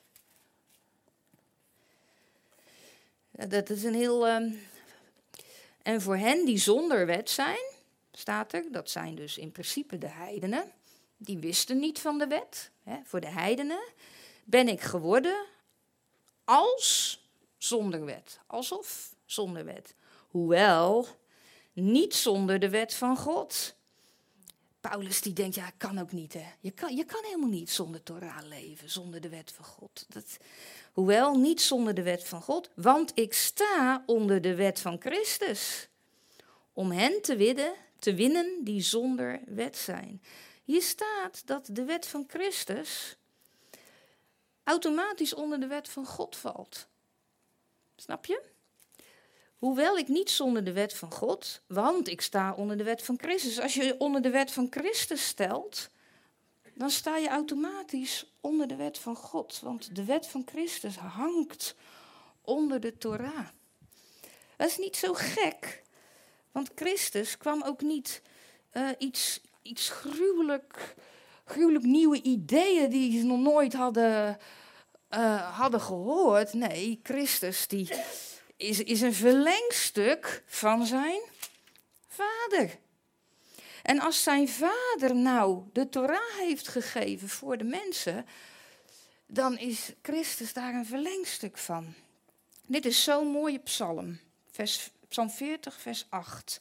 Ja, dat is een heel... Um, en voor hen die zonder wet zijn, staat er, dat zijn dus in principe de heidenen, die wisten niet van de wet. Hè, voor de heidenen ben ik geworden als zonder wet, alsof zonder wet. Hoewel, niet zonder de wet van God. Paulus die denkt, ja, kan ook niet, hè. Je kan, je kan helemaal niet zonder Torah leven, zonder de wet van God. Dat, hoewel, niet zonder de wet van God, want ik sta onder de wet van Christus. Om hen te winnen, te winnen die zonder wet zijn. Hier staat dat de wet van Christus automatisch onder de wet van God valt. Snap je? Hoewel ik niet zonder de wet van God, want ik sta onder de wet van Christus. Als je je onder de wet van Christus stelt, dan sta je automatisch onder de wet van God. Want de wet van Christus hangt onder de Torah. Dat is niet zo gek, want Christus kwam ook niet uh, iets, iets gruwelijk, gruwelijk nieuwe ideeën die ze nog nooit hadden, uh, hadden gehoord. Nee, Christus die... Is, is een verlengstuk van zijn vader. En als zijn vader nou de Torah heeft gegeven voor de mensen, dan is Christus daar een verlengstuk van. Dit is zo'n mooie psalm, vers, psalm veertig, vers acht.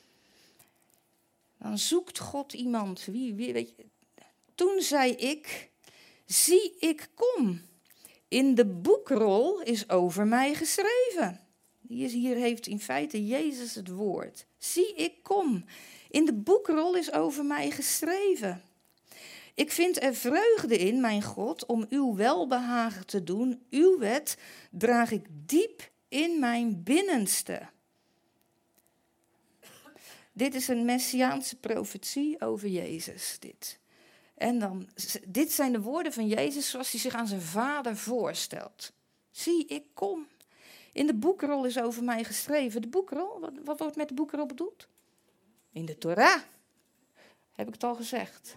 Dan zoekt God iemand. Wie, wie, weet je. Toen zei ik, zie ik kom. In de boekrol is over mij geschreven. Hier heeft in feite Jezus het woord. Zie, ik kom. In de boekrol is over mij geschreven. Ik vind er vreugde in, mijn God, om uw welbehagen te doen. Uw wet draag ik diep in mijn binnenste. Dit is een messiaanse profetie over Jezus, dit. En dan, dit zijn de woorden van Jezus zoals hij zich aan zijn vader voorstelt. Zie, ik kom. In de boekrol is over mij geschreven. De boekrol, wat, wat wordt met de boekrol bedoeld? In de Torah. Heb ik het al gezegd?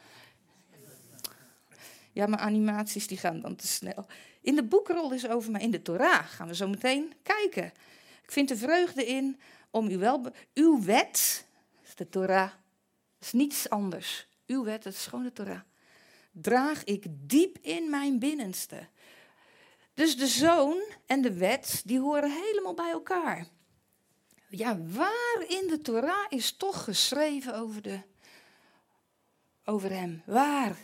Ja, mijn animaties die gaan dan te snel. In de boekrol is over mij, in de Torah. Gaan we zo meteen kijken. Ik vind er vreugde in om uw welbe... Uw wet, de Torah, is niets anders. Uw wet, dat is gewoon de Torah. Draag ik diep in mijn binnenste. Dus de zoon en de wet, die horen helemaal bij elkaar. Ja, waar in de Torah is toch geschreven over, de, over hem? Waar?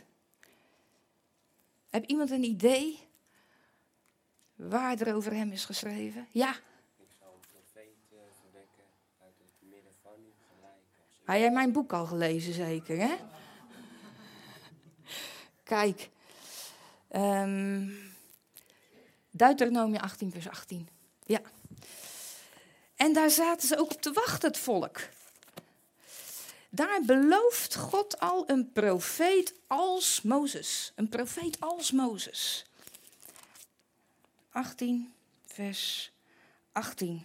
Heb iemand een idee waar er over hem is geschreven? Ja. Ik zal een profeet uh, verwekken uit het midden van u gelijk. Heb jij mijn boek al gelezen zeker, hè? Kijk. Um, Deuteronomie achttien, vers achttien. Ja. En daar zaten ze ook op te wachten, het volk. Daar belooft God al een profeet als Mozes. Een profeet als Mozes. achttien, vers achttien.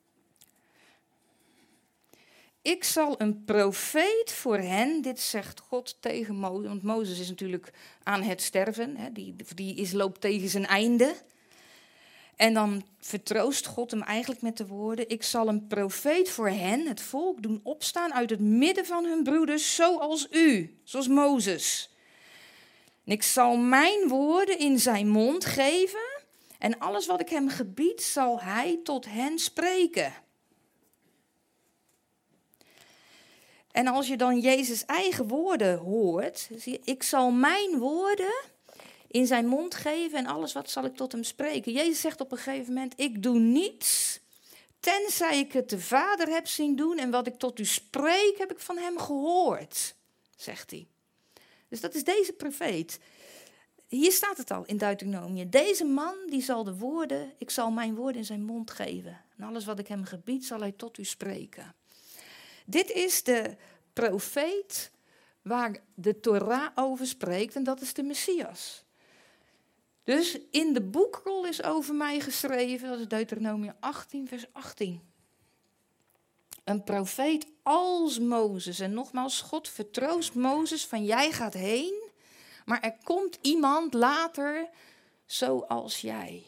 Ik zal een profeet voor hen, dit zegt God tegen Mozes, want Mozes is natuurlijk aan het sterven, hè, die, die is, loopt tegen zijn einde. En dan vertroost God hem eigenlijk met de woorden: ik zal een profeet voor hen, het volk, doen opstaan uit het midden van hun broeders, zoals u, zoals Mozes. En ik zal mijn woorden in zijn mond geven en alles wat ik hem gebied, zal hij tot hen spreken. En als je dan Jezus' eigen woorden hoort, zie je, ik zal mijn woorden in zijn mond geven en alles wat zal ik tot hem spreken. Jezus zegt op een gegeven moment: ik doe niets, tenzij ik het de Vader heb zien doen en wat ik tot u spreek, heb ik van hem gehoord, zegt hij. Dus dat is deze profeet. Hier staat het al in Deuteronomium. Deze man die zal de woorden, ik zal mijn woorden in zijn mond geven. En alles wat ik hem gebied, zal hij tot u spreken. Dit is de profeet waar de Torah over spreekt en dat is de Messias. Dus in de boekrol is over mij geschreven, dat is Deuteronomium achttien, vers achttien. Een profeet als Mozes. En nogmaals, God vertroost Mozes van jij gaat heen, maar er komt iemand later zoals jij.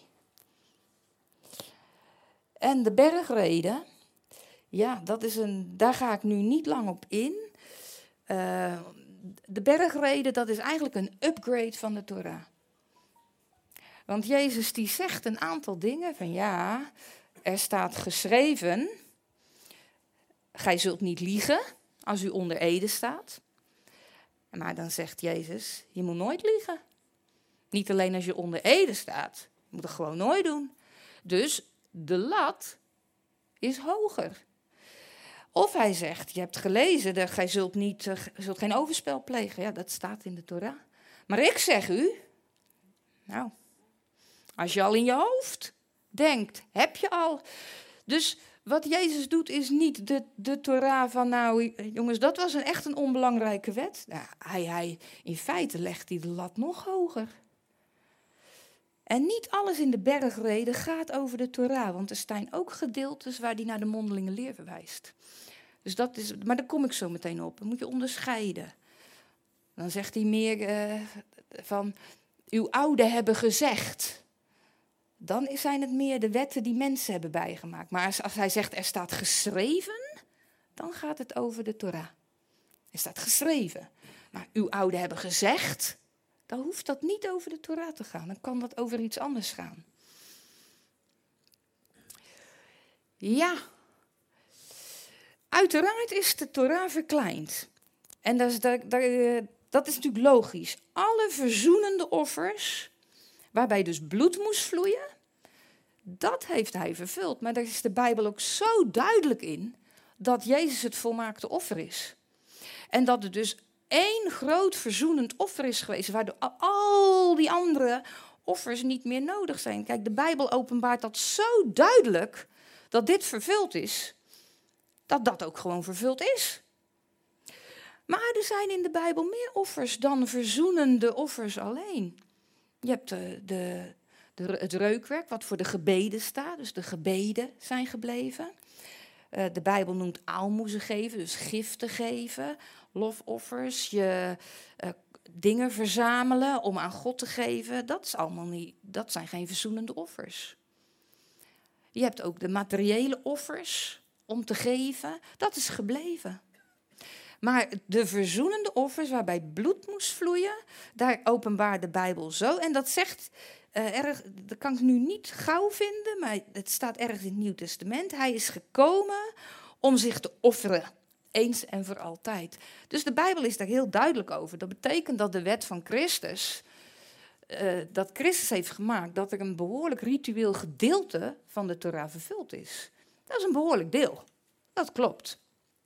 En de bergreden, ja, dat is een, daar ga ik nu niet lang op in. Uh, de bergreden, dat is eigenlijk een upgrade van de Torah. Want Jezus die zegt een aantal dingen van ja, er staat geschreven, gij zult niet liegen als u onder ede staat. Maar dan zegt Jezus, je moet nooit liegen. Niet alleen als je onder ede staat, je moet het gewoon nooit doen. Dus de lat is hoger. Of hij zegt, je hebt gelezen, dat gij zult, niet, uh, zult geen overspel plegen. Ja, dat staat in de Torah. Maar ik zeg u, nou, als je al in je hoofd denkt, heb je al. Dus wat Jezus doet is niet de, de Torah van, nou jongens, dat was een, echt een onbelangrijke wet. Nou, hij, hij, in feite legt hij de lat nog hoger. En niet alles in de bergreden gaat over de Torah, want er zijn ook gedeeltes waar hij naar de mondelinge leer verwijst. Dus dat is, maar daar kom ik zo meteen op. Dat moet je onderscheiden. Dan zegt hij meer uh, van, uw ouden hebben gezegd. Dan zijn het meer de wetten die mensen hebben bijgemaakt. Maar als, als hij zegt, er staat geschreven, dan gaat het over de Torah. Er staat geschreven. Maar uw ouden hebben gezegd, dan hoeft dat niet over de Torah te gaan. Dan kan dat over iets anders gaan. Ja, uiteraard is de Torah verkleind. En dat is, dat, dat, dat is natuurlijk logisch. Alle verzoenende offers, waarbij dus bloed moest vloeien, dat heeft hij vervuld. Maar daar is de Bijbel ook zo duidelijk in dat Jezus het volmaakte offer is. En dat er dus één groot verzoenend offer is geweest, waardoor al die andere offers niet meer nodig zijn. Kijk, de Bijbel openbaart dat zo duidelijk dat dit vervuld is, dat dat ook gewoon vervuld is. Maar er zijn in de Bijbel meer offers dan verzoenende offers alleen. Je hebt de, de, de, het reukwerk, wat voor de gebeden staat. Dus de gebeden zijn gebleven. Uh, de Bijbel noemt aalmoezen geven, dus giften geven. Lofoffers, je uh, dingen verzamelen om aan God te geven. Dat is allemaal niet, dat zijn geen verzoenende offers. Je hebt ook de materiële offers om te geven. Dat is gebleven. Maar de verzoenende offers waarbij bloed moest vloeien, daar openbaart de Bijbel zo. En dat zegt, uh, erg, dat kan ik nu niet gauw vinden, maar het staat ergens in het Nieuw Testament. Hij is gekomen om zich te offeren, eens en voor altijd. Dus de Bijbel is daar heel duidelijk over. Dat betekent dat de wet van Christus, uh, dat Christus heeft gemaakt, dat er een behoorlijk ritueel gedeelte van de Torah vervuld is. Dat is een behoorlijk deel. Dat klopt.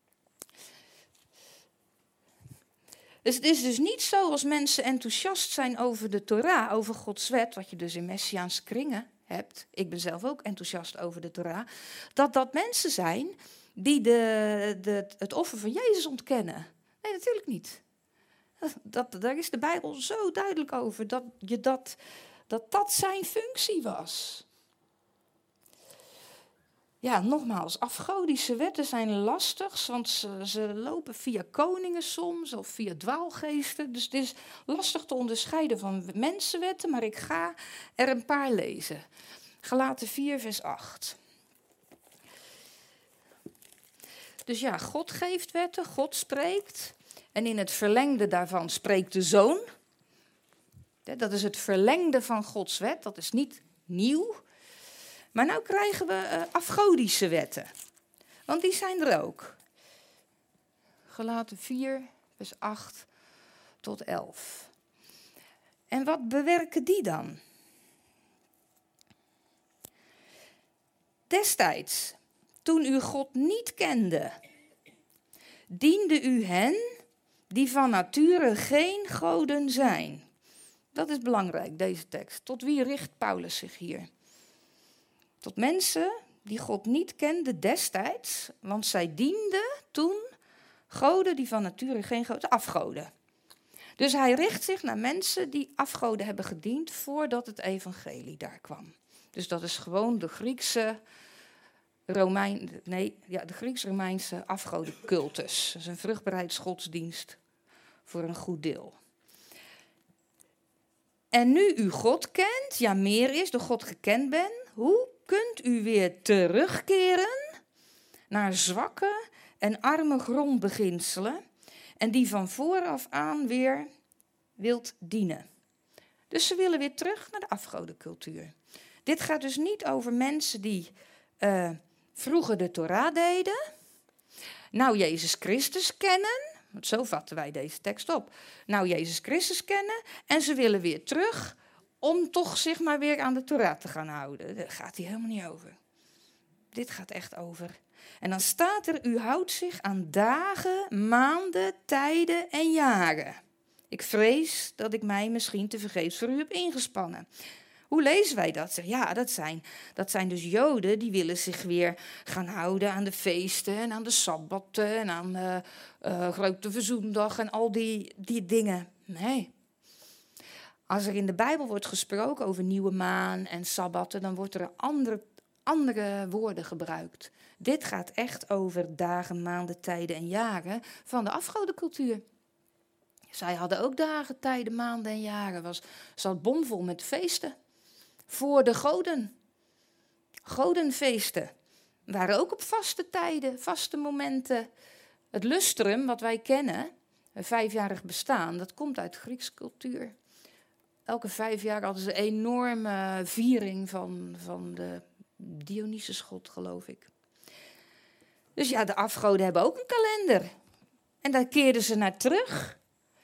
Dus het is dus niet zo als mensen enthousiast zijn over de Torah, over Gods wet, wat je dus in Messiaanse kringen hebt. Ik ben zelf ook enthousiast over de Torah. Dat dat mensen zijn die de, de, het offer van Jezus ontkennen. Nee, natuurlijk niet. Dat, daar is de Bijbel zo duidelijk over, dat, je dat, dat dat zijn functie was. Ja, nogmaals, afgodische wetten zijn lastig, want ze, ze lopen via koningen soms of via dwaalgeesten. Dus het is lastig te onderscheiden van mensenwetten, maar ik ga er een paar lezen. Galaten vier, vers acht. Dus ja, God geeft wetten, God spreekt. En in het verlengde daarvan spreekt de Zoon. Dat is het verlengde van Gods wet, dat is niet nieuw. Maar nu krijgen we uh, afgodische wetten. Want die zijn er ook. Galaten vier, vers acht tot elf. En wat bewerken die dan? Destijds, toen u God niet kende, diende u hen die van nature geen goden zijn. Dat is belangrijk, deze tekst. Tot wie richt Paulus zich hier? Tot mensen die God niet kenden destijds, want zij dienden toen goden die van nature geen goden, afgoden. Dus hij richt zich naar mensen die afgoden hebben gediend voordat het evangelie daar kwam. Dus dat is gewoon de Griekse Romein, nee, ja, de Grieks-Romeinse afgodencultus. Dat is een vruchtbaarheidsgodsdienst voor een goed deel. En nu u God kent, ja meer is, door God gekend bent, hoe kunt u weer terugkeren naar zwakke en arme grondbeginselen en die van vooraf aan weer wilt dienen? Dus ze willen weer terug naar de afgodencultuur. Dit gaat dus niet over mensen die uh, vroeger de Torah deden, nou Jezus Christus kennen, want zo vatten wij deze tekst op. Nou Jezus Christus kennen en ze willen weer terug om toch zich maar weer aan de Torah te gaan houden. Daar gaat hij helemaal niet over. Dit gaat echt over. En dan staat er, u houdt zich aan dagen, maanden, tijden en jaren. Ik vrees dat ik mij misschien tevergeefs voor u heb ingespannen. Hoe lezen wij dat? Ja, dat zijn, dat zijn dus Joden die willen zich weer gaan houden aan de feesten en aan de sabbatten en aan de uh, grote verzoendag en al die, die dingen. Nee. Als er in de Bijbel wordt gesproken over nieuwe maan en sabbatten, dan wordt er andere, andere woorden gebruikt. Dit gaat echt over dagen, maanden, tijden en jaren van de afgodencultuur. Zij hadden ook dagen, tijden, maanden en jaren. Was, zat bomvol met feesten. Voor de goden. Godenfeesten. Waren ook op vaste tijden, vaste momenten. Het lustrum, wat wij kennen, een vijfjarig bestaan, dat komt uit Griekse cultuur. Elke vijf jaar hadden ze een enorme viering van, van de Dionysusgod, geloof ik. Dus ja, de afgoden hebben ook een kalender. En daar keerden ze naar terug.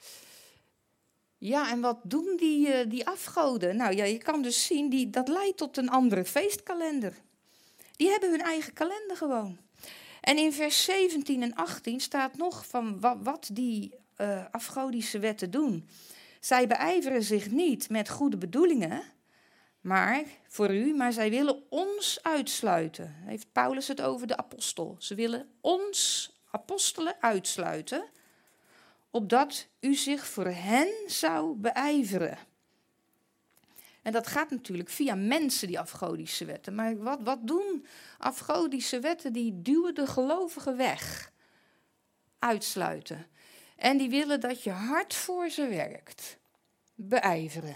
Ja, en wat doen die, uh, die afgoden? Nou ja, je kan dus zien, die, dat leidt tot een andere feestkalender. Die hebben hun eigen kalender gewoon. En in vers zeventien en achttien staat nog van wat, wat die uh, afgodische wetten doen. Zij beijveren zich niet met goede bedoelingen, maar voor u, maar zij willen ons uitsluiten. Heeft Paulus het over de apostel. Ze willen ons, apostelen, uitsluiten, opdat u zich voor hen zou beijveren. En dat gaat natuurlijk via mensen, die afgodische wetten. Maar wat, wat doen afgodische wetten? Die duwen de gelovigen weg. Uitsluiten. En die willen dat je hard voor ze werkt. Beijveren.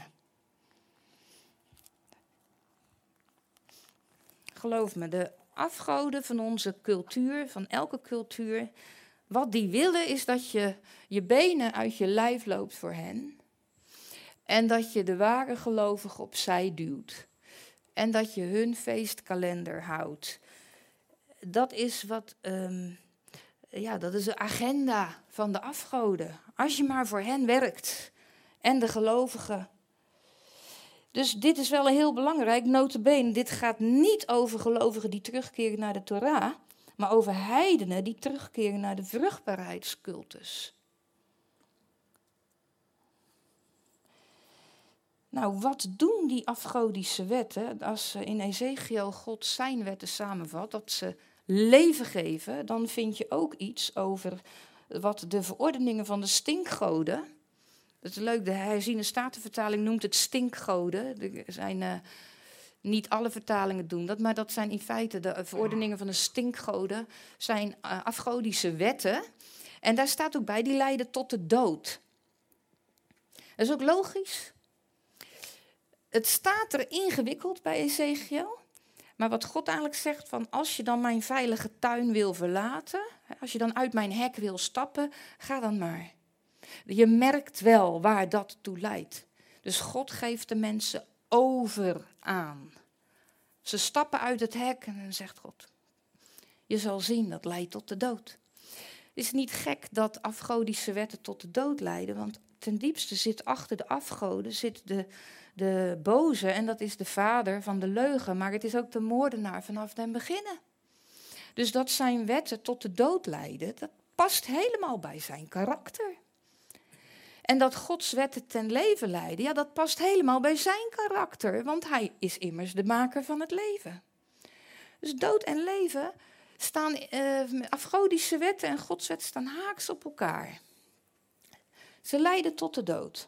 Geloof me, de afgoden van onze cultuur, van elke cultuur, wat die willen is dat je je benen uit je lijf loopt voor hen. En dat je de ware gelovigen opzij duwt. En dat je hun feestkalender houdt. Dat is wat, um, ja, dat is de agenda van de afgoden. Als je maar voor hen werkt. En de gelovigen. Dus dit is wel heel belangrijk, nota bene. Dit gaat niet over gelovigen die terugkeren naar de Torah, maar over heidenen die terugkeren naar de vruchtbaarheidscultus. Nou, wat doen die afgodische wetten? Als in Ezekiel God zijn wetten samenvat, dat ze leven geven, dan vind je ook iets over wat de verordeningen van de stinkgoden. Dat is leuk, de herziene statenvertaling noemt het stinkgoden. Er zijn, uh, niet alle vertalingen doen dat, maar dat zijn in feite de verordeningen van de stinkgoden, zijn uh, afgodische wetten. En daar staat ook bij, die leiden tot de dood. Dat is ook logisch. het staat er ingewikkeld bij Ezekiel. Maar wat God eigenlijk zegt, van als je dan mijn veilige tuin wil verlaten, als je dan uit mijn hek wil stappen, ga dan maar. Je merkt wel waar dat toe leidt. Dus God geeft de mensen over aan. Ze stappen uit het hek en dan zegt God, je zal zien, dat leidt tot de dood. Het is niet gek dat afgodische wetten tot de dood leiden, want ten diepste zit achter de afgoden zit de, de boze en dat is de vader van de leugen, maar het is ook de moordenaar vanaf den beginnen. Dus dat zijn wetten tot de dood leiden, dat past helemaal bij zijn karakter. En dat Gods wetten ten leven leiden, ja, dat past helemaal bij zijn karakter, want hij is immers de maker van het leven. Dus dood en leven staan, uh, afgodische wetten en Gods wetten staan haaks op elkaar. Ze leiden tot de dood.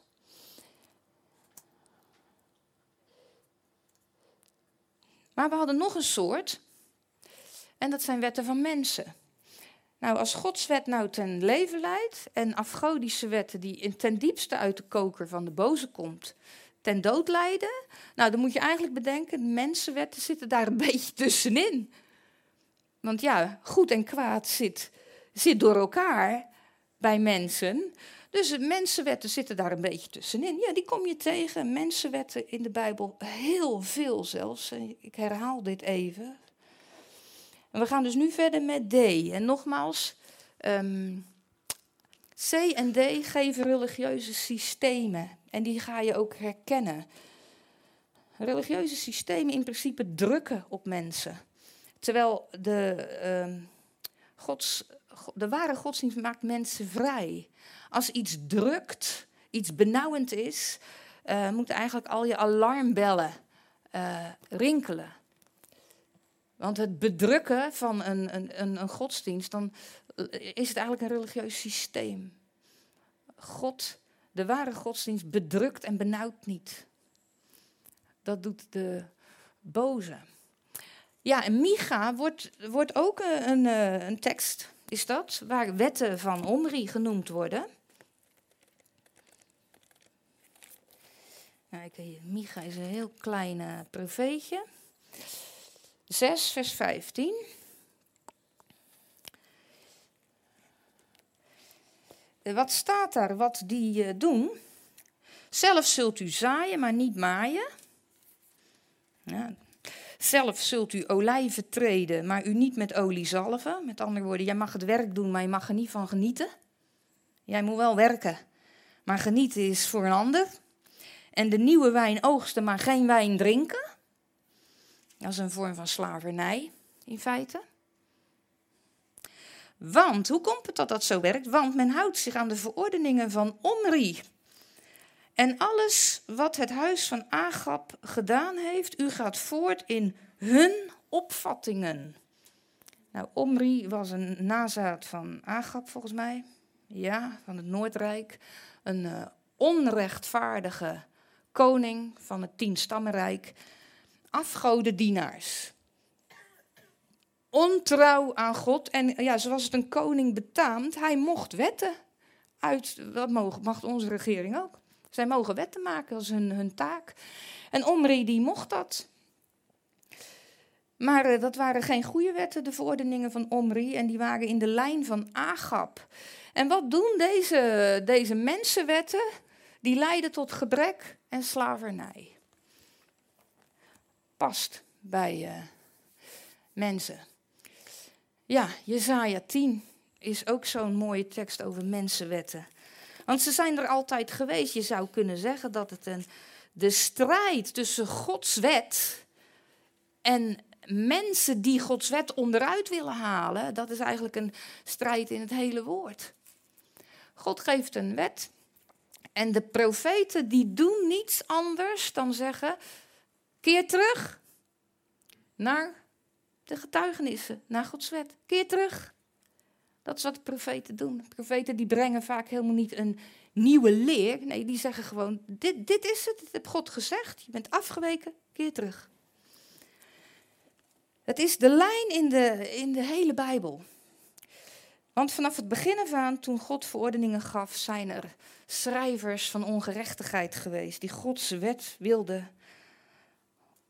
Maar we hadden nog een soort, en dat zijn wetten van mensen. Nou, als Gods wet nou ten leven leidt en afgodische wetten die in ten diepste uit de koker van de boze komt, ten dood leiden, nou, dan moet je eigenlijk bedenken, mensenwetten zitten daar een beetje tussenin. Want ja, goed en kwaad zit, zit door elkaar bij mensen. Dus mensenwetten zitten daar een beetje tussenin. Ja, die kom je tegen, mensenwetten in de Bijbel, heel veel zelfs. Ik herhaal dit even. En we gaan dus nu verder met D. En nogmaals, um, C en D geven religieuze systemen. En die ga je ook herkennen. Religieuze systemen in principe drukken op mensen. Terwijl de, um, gods, de ware godsdienst maakt mensen vrij. Als iets drukt, iets benauwend is, uh, moeten eigenlijk al je alarmbellen uh, rinkelen. Want het bedrukken van een, een, een, een godsdienst, dan is het eigenlijk een religieus systeem. God, de ware godsdienst, bedrukt en benauwt niet. Dat doet de boze. Ja, en Micha wordt, wordt ook een, een tekst, is dat, waar wetten van Omri genoemd worden. Nou, Micha is een heel klein uh, profeetje. zes, vers vijftien. Wat staat daar, wat die uh, doen? Zelf zult u zaaien, maar niet maaien. Ja. Zelf zult u olijven treden, maar u niet met olie zalven. Met andere woorden, jij mag het werk doen, maar je mag er niet van genieten. Jij moet wel werken, maar genieten is voor een ander. En de nieuwe wijn oogsten, maar geen wijn drinken. Dat is een vorm van slavernij, in feite. Want, hoe komt het dat dat zo werkt? Want men houdt zich aan de verordeningen van Omri. En alles wat het huis van Agab gedaan heeft, u gaat voort in hun opvattingen. Nou, Omri was een nazaat van Agab, volgens mij. Ja, van het Noordrijk. Een uh, onrechtvaardige koning van het Tienstammenrijk. Afgodendienaars. Ontrouw aan God. En ja, zoals het een koning betaamt, hij mocht wetten uit. Dat mag onze regering ook. Zij mogen wetten maken, dat is hun, hun taak. En Omri die mocht dat. Maar uh, dat waren geen goede wetten, de verordeningen van Omri. En die waren in de lijn van Agab. En wat doen deze, deze mensenwetten? Die leiden tot gebrek en slavernij. Past bij uh, mensen. Ja, Jesaja tien is ook zo'n mooie tekst over mensenwetten. Want ze zijn er altijd geweest. Je zou kunnen zeggen dat het een, de strijd tussen Gods wet en mensen die Gods wet onderuit willen halen, dat is eigenlijk een strijd in het hele woord. God geeft een wet en de profeten die doen niets anders dan zeggen, keer terug naar de getuigenissen, naar Gods wet. Keer terug. Dat is wat de profeten doen. De profeten die brengen vaak helemaal niet een nieuwe leer. Nee, die zeggen gewoon, dit, dit is het, dit heeft God gezegd. Je bent afgeweken, keer terug. Het is de lijn in de, in de hele Bijbel. Want vanaf het begin af aan, toen God verordeningen gaf, zijn er schrijvers van ongerechtigheid geweest. Die Gods wet wilden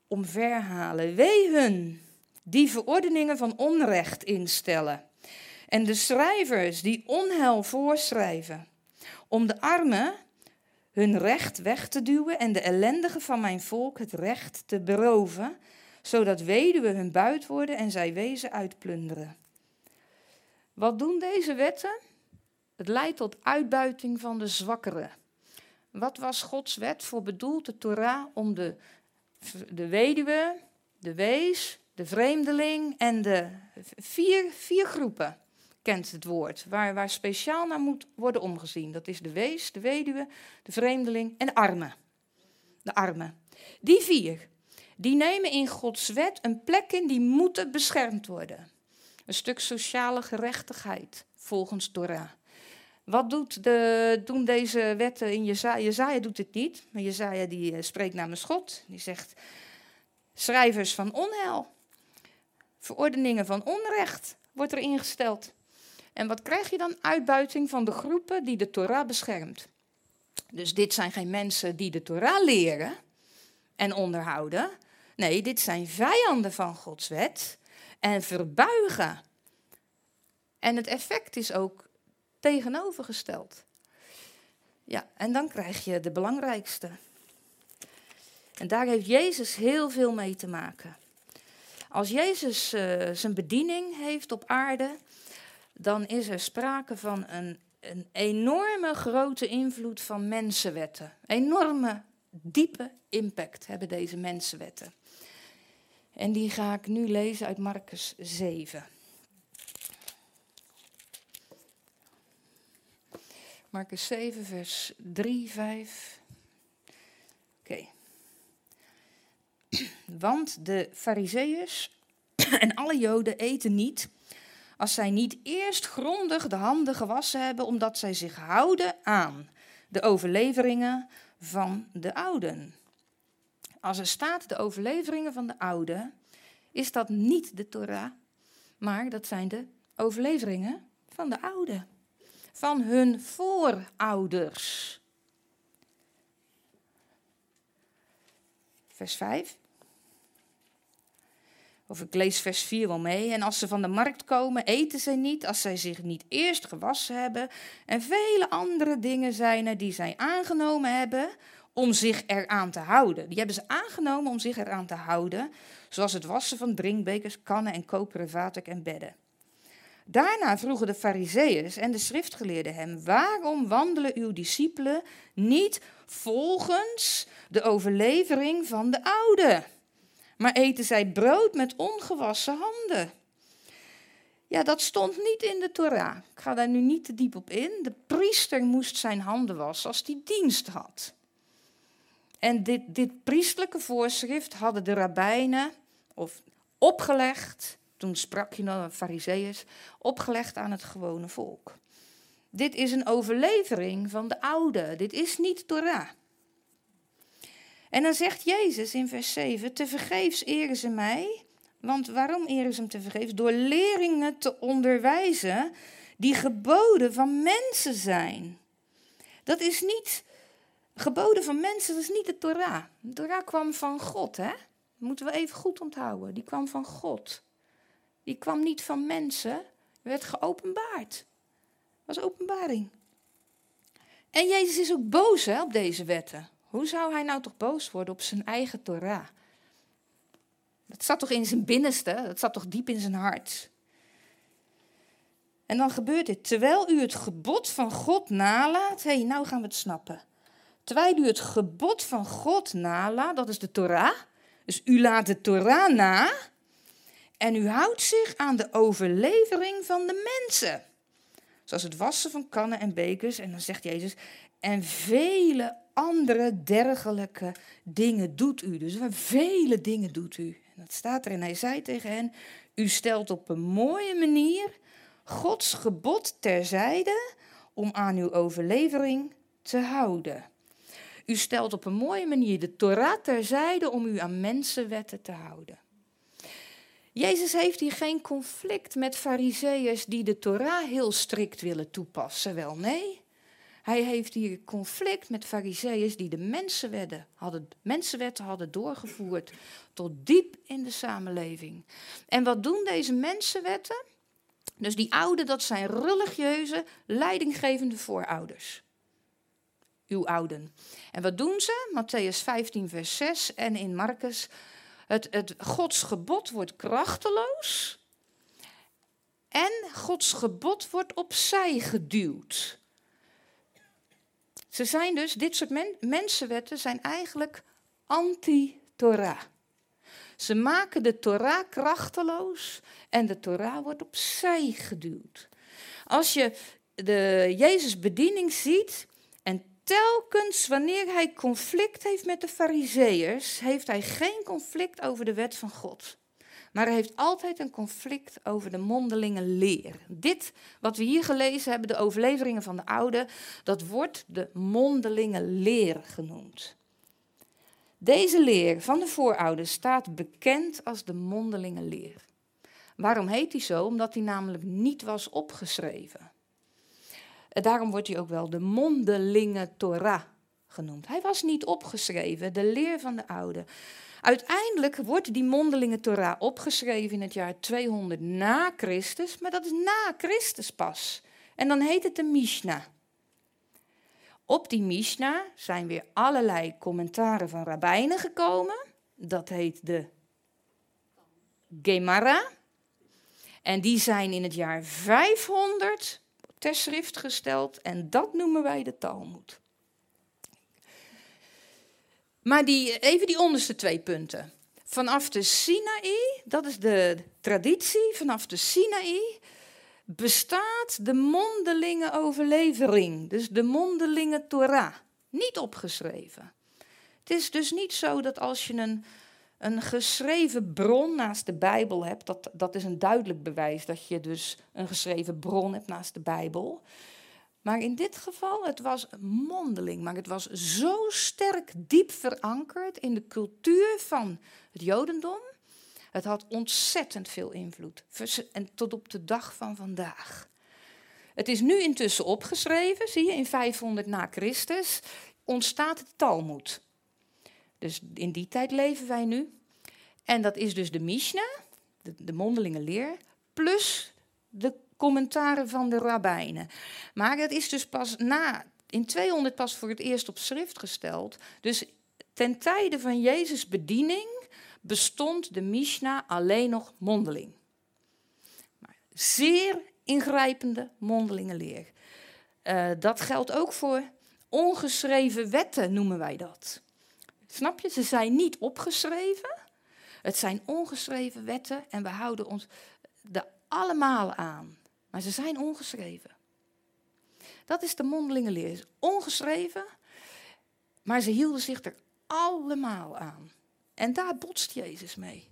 omverhalen. Wee hun die verordeningen van onrecht instellen en de schrijvers die onheil voorschrijven, om de armen hun recht weg te duwen en de ellendigen van mijn volk het recht te beroven, zodat weduwen hun buit worden en zij wezen uitplunderen. Wat doen deze wetten? Het leidt tot uitbuiting van de zwakkeren. Wat was Gods wet voor bedoeld, de Torah, om de, de weduwe, de wees, de vreemdeling en de vier, vier groepen, kent het woord, waar, waar speciaal naar moet worden omgezien. Dat is de wees, de weduwe, de vreemdeling en de armen. De armen. Die vier, die nemen in Gods wet een plek in die moeten beschermd worden. Een stuk sociale gerechtigheid, volgens Torah. Wat doet de, doen deze wetten in Jesaja? Jesaja doet het niet, maar Jesaja die spreekt namens God. Die zegt, schrijvers van onheil, verordeningen van onrecht wordt er ingesteld. En wat krijg je dan? Uitbuiting van de groepen die de Torah beschermt. Dus dit zijn geen mensen die de Torah leren en onderhouden. Nee, dit zijn vijanden van Gods wet en verbuigen. En het effect is ook tegenovergesteld. Ja, en dan krijg je de belangrijkste. En daar heeft Jezus heel veel mee te maken. Als Jezus uh, zijn bediening heeft op aarde, dan is er sprake van een, een enorme grote invloed van mensenwetten. Enorme, diepe impact hebben deze mensenwetten. En die ga ik nu lezen uit Marcus zeven. Marcus zeven, vers drie, vijf. Oké. Okay. Want de Farizeeërs en alle Joden eten niet als zij niet eerst grondig de handen gewassen hebben, omdat zij zich houden aan de overleveringen van de ouden. Als er staat de overleveringen van de ouden, is dat niet de Torah, maar dat zijn de overleveringen van de ouden. Van hun voorouders. Vers vijf. Of ik lees vers vier wel mee. En als ze van de markt komen, eten ze niet als zij zich niet eerst gewassen hebben. En vele andere dingen zijn er die zij aangenomen hebben om zich eraan te houden. Die hebben ze aangenomen om zich eraan te houden. Zoals het wassen van drinkbekers, kannen en koperen vaten en bedden. Daarna vroegen de Farizeeërs en de schriftgeleerden hem: waarom wandelen uw discipelen niet volgens de overlevering van de ouden, maar eten zij brood met ongewassen handen? Ja, dat stond niet in de Torah. Ik ga daar nu niet te diep op in. De priester moest zijn handen wassen als hij dienst had. En dit, dit priestelijke voorschrift hadden de rabbijnen of opgelegd. Toen sprak je dan de Farizeeërs, opgelegd aan het gewone volk. Dit is een overlevering van de oude. Dit is niet Torah. En dan zegt Jezus in vers zeven, tevergeefs eren ze mij. Want waarom eren ze hem tevergeefs? Door leerlingen te onderwijzen die geboden van mensen zijn. Dat is niet, geboden van mensen, dat is niet de Torah. De Torah kwam van God, hè? Dat moeten we even goed onthouden. Die kwam van God. Die kwam niet van mensen, werd geopenbaard. Dat was openbaring. En Jezus is ook boos, hè, op deze wetten. Hoe zou hij nou toch boos worden op zijn eigen Torah? Dat zat toch in zijn binnenste, dat zat toch diep in zijn hart. En dan gebeurt dit. Terwijl u het gebod van God nalaat. Hé, hey, nou gaan we het snappen. Terwijl u het gebod van God nalaat, dat is de Torah. Dus u laat de Torah na. En u houdt zich aan de overlevering van de mensen. Zoals het wassen van kannen en bekers. En dan zegt Jezus, en vele andere dergelijke dingen doet u. Dus vele dingen doet u. En dat staat er. En hij zei tegen hen, u stelt op een mooie manier Gods gebod terzijde om aan uw overlevering te houden. U stelt op een mooie manier de Torah terzijde om u aan mensenwetten te houden. Jezus heeft hier geen conflict met Farizeeërs die de Torah heel strikt willen toepassen. Wel, nee. Hij heeft hier conflict met farizeeërs die de mensenwetten hadden, mensenwetten hadden doorgevoerd tot diep in de samenleving. En wat doen deze mensenwetten? Dus die ouden, dat zijn religieuze, leidinggevende voorouders. Uw ouden. En wat doen ze? Matthäus vijftien vers zes en in Marcus. Het, het Gods gebod wordt krachteloos. En Gods gebod wordt opzij geduwd. Ze zijn dus, dit soort men, mensenwetten zijn eigenlijk anti-Torah. Ze maken de Torah krachteloos en de Torah wordt opzij geduwd. Als je de Jezus' bediening ziet en telkens wanneer hij conflict heeft met de farizeeërs, heeft hij geen conflict over de wet van God. Maar hij heeft altijd een conflict over de mondelinge leer. Dit, wat we hier gelezen hebben, de overleveringen van de oude, dat wordt de mondelinge leer genoemd. Deze leer van de voorouders staat bekend als de mondelinge leer. Waarom heet die zo? Omdat die namelijk niet was opgeschreven. En daarom wordt hij ook wel de mondelinge Torah genoemd. Hij was niet opgeschreven, de leer van de oude. Uiteindelijk wordt die mondelinge Torah opgeschreven in het jaar tweehonderd na Christus, maar dat is na Christus pas. En dan heet het de Mishnah. Op die Mishnah zijn weer allerlei commentaren van rabbijnen gekomen. Dat heet de Gemara. En die zijn in het jaar vijfhonderd ter schrift gesteld en dat noemen wij de Talmud. Maar die, even die onderste twee punten. Vanaf de Sinaï, dat is de traditie, vanaf de Sinaï bestaat de mondelinge overlevering, dus de mondelinge Torah, niet opgeschreven. Het is dus niet zo dat als je een, een geschreven bron naast de Bijbel hebt, dat, dat is een duidelijk bewijs dat je dus een geschreven bron hebt naast de Bijbel. Maar in dit geval, het was mondeling, maar het was zo sterk diep verankerd in de cultuur van het Jodendom. Het had ontzettend veel invloed, en tot op de dag van vandaag. Het is nu intussen opgeschreven, zie je, in vijfhonderd na Christus ontstaat het Talmud. Dus in die tijd leven wij nu. En dat is dus de Mishnah, de, de mondelinge leer, plus de commentaren van de rabbijnen. Maar het is dus pas na, in tweehonderd pas voor het eerst op schrift gesteld. Dus ten tijde van Jezus' bediening bestond de Mishnah alleen nog mondeling. Maar zeer ingrijpende mondelinge leer. Uh, dat geldt ook voor ongeschreven wetten, noemen wij dat. Snap je? Ze zijn niet opgeschreven. Het zijn ongeschreven wetten en we houden ons er allemaal aan. Maar ze zijn ongeschreven. Dat is de mondelinge leer. Ongeschreven, maar ze hielden zich er allemaal aan. En daar botst Jezus mee.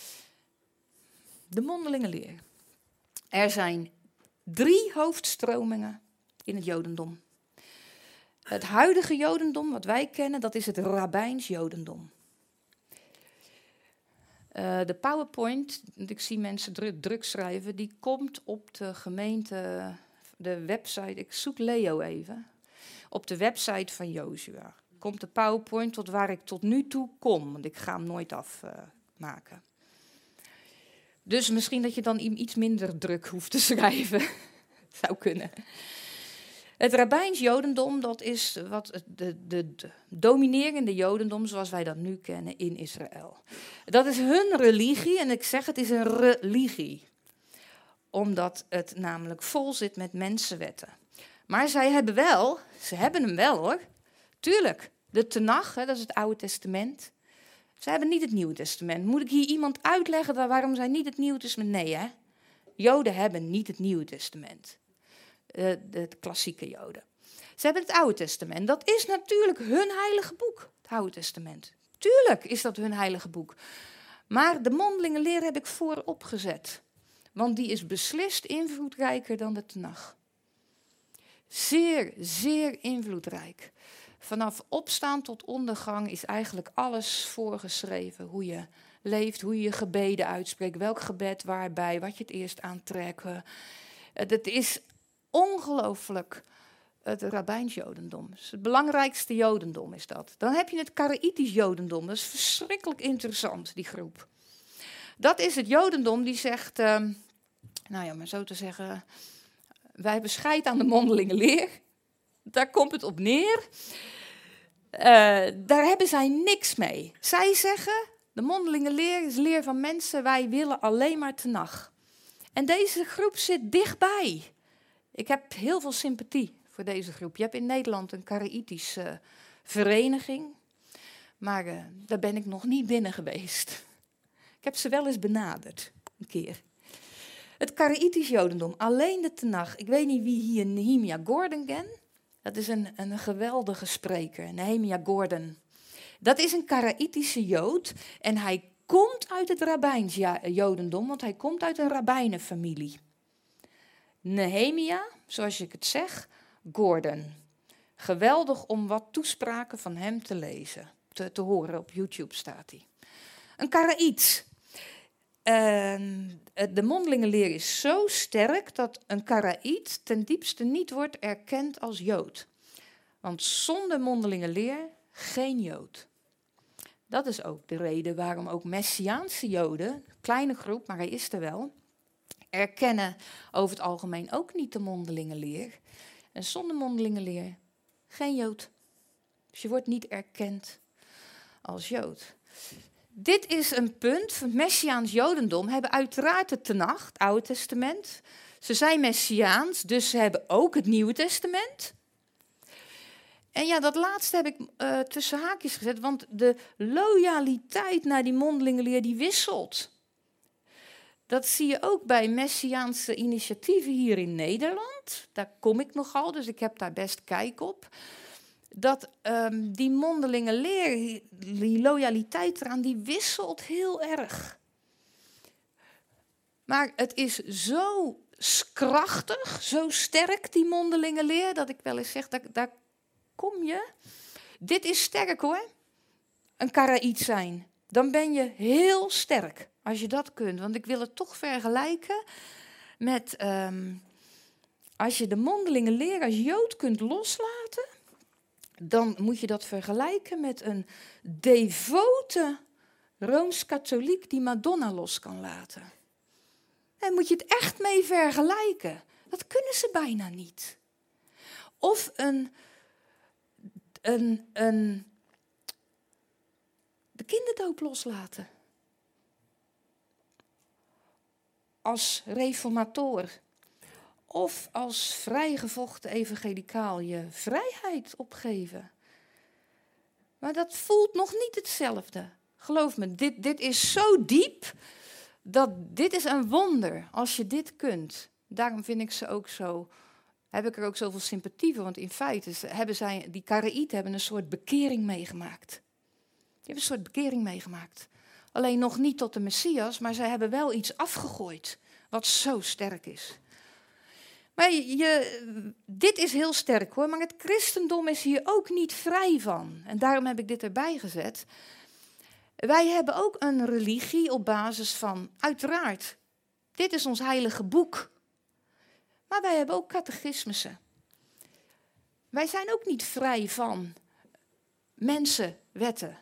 De mondelinge leer. Er zijn drie hoofdstromingen in het Jodendom. Het huidige Jodendom, wat wij kennen, dat is het rabbijns Jodendom. Uh, de PowerPoint, ik zie mensen druk, druk schrijven, die komt op de gemeente, de website, ik zoek Leo even, op de website van Jozua. Komt de PowerPoint tot waar ik tot nu toe kom, want ik ga hem nooit afmaken. Uh, dus misschien dat je dan iets minder druk hoeft te schrijven. Zou kunnen. Het rabbijns Jodendom, dat is wat de, de, de dominerende Jodendom zoals wij dat nu kennen in Israël. Dat is hun religie en ik zeg het is een religie. Omdat het namelijk vol zit met mensenwetten. Maar zij hebben wel, ze hebben hem wel hoor. Tuurlijk, de Tenach, hè, dat is het Oude Testament. Ze hebben niet het Nieuwe Testament. Moet ik hier iemand uitleggen waarom zij niet het Nieuwe Testament? Nee hè, Joden hebben niet het Nieuwe Testament. Uh, de klassieke Joden. Ze hebben het Oude Testament. Dat is natuurlijk hun heilige boek, het Oude Testament. Tuurlijk is dat hun heilige boek. Maar de mondelinge leer heb ik voorop gezet. Want die is beslist invloedrijker dan de Tenach. Zeer, zeer invloedrijk. Vanaf opstaan tot ondergang is eigenlijk alles voorgeschreven. Hoe je leeft, hoe je je gebeden uitspreekt, welk gebed waarbij, wat je het eerst aantrekt. Het is ongelooflijk het rabbijns jodendom. Dus het belangrijkste jodendom is dat. Dan heb je het Karaïtisch jodendom. Dat is verschrikkelijk interessant, die groep. Dat is het jodendom die zegt, uh, nou ja, maar zo te zeggen, wij hebben scheid aan de mondelinge leer. Daar komt het op neer. Uh, daar hebben zij niks mee. Zij zeggen, de mondelinge leer is leer van mensen, wij willen alleen maar tenach. En deze groep zit dichtbij. Ik heb heel veel sympathie voor deze groep. Je hebt in Nederland een Karaïtische uh, vereniging, maar uh, daar ben ik nog niet binnen geweest. Ik heb ze wel eens benaderd, een keer. Het Karaïtisch jodendom, alleen de tenach. Ik weet niet wie hier Nehemia Gordon kent. Dat is een, een geweldige spreker, Nehemia Gordon. Dat is een Karaïtische jood en hij komt uit het rabbijns jodendom, want hij komt uit een rabbijnenfamilie. Nehemia, zoals ik het zeg, Gordon. Geweldig om wat toespraken van hem te lezen, te, te horen. Op YouTube staat hij. Een Karaït. Uh, de mondelinge leer is zo sterk dat een Karaït ten diepste niet wordt erkend als Jood. Want zonder mondelinge leer geen Jood. Dat is ook de reden waarom ook Messiaanse Joden, kleine groep, maar hij is er wel, erkennen over het algemeen ook niet de mondelinge leer. En zonder mondelinge leer geen Jood. Dus je wordt niet erkend als Jood. Dit is een punt. Het Messiaans Jodendom hebben uiteraard het Tenach, het Oude Testament. Ze zijn Messiaans, dus ze hebben ook het Nieuwe Testament. En ja, dat laatste heb ik uh, tussen haakjes gezet, want de loyaliteit naar die mondelinge leer die wisselt. Dat zie je ook bij Messiaanse initiatieven hier in Nederland. Daar kom ik nogal, dus ik heb daar best kijk op. Dat um, die mondelinge leer, die loyaliteit eraan, die wisselt heel erg. Maar het is zo krachtig, zo sterk, die mondelinge leer, dat ik wel eens zeg, daar, daar kom je. Dit is sterk hoor, een Karaït zijn. Dan ben je heel sterk, als je dat kunt. Want ik wil het toch vergelijken met, um, als je de mondelinge leer als Jood kunt loslaten, dan moet je dat vergelijken met een devote Rooms-katholiek die Madonna los kan laten. Daar moet je het echt mee vergelijken. Dat kunnen ze bijna niet. Of een, een, een de kinderdoop loslaten. Als reformator. Of als vrijgevochten evangelicaal je vrijheid opgeven. Maar dat voelt nog niet hetzelfde. Geloof me, dit, dit is zo diep, dat dit is een wonder als je dit kunt. Daarom vind ik ze ook zo, heb ik er ook zoveel sympathie voor. Want in feite hebben zij, die Karaïten hebben een soort bekering meegemaakt. Die hebben een soort bekering meegemaakt. Alleen nog niet tot de Messias, maar zij hebben wel iets afgegooid wat zo sterk is. Maar je, dit is heel sterk hoor, maar het christendom is hier ook niet vrij van. En daarom heb ik dit erbij gezet. Wij hebben ook een religie op basis van, uiteraard, dit is ons heilige boek. Maar wij hebben ook catechismussen. Wij zijn ook niet vrij van mensenwetten.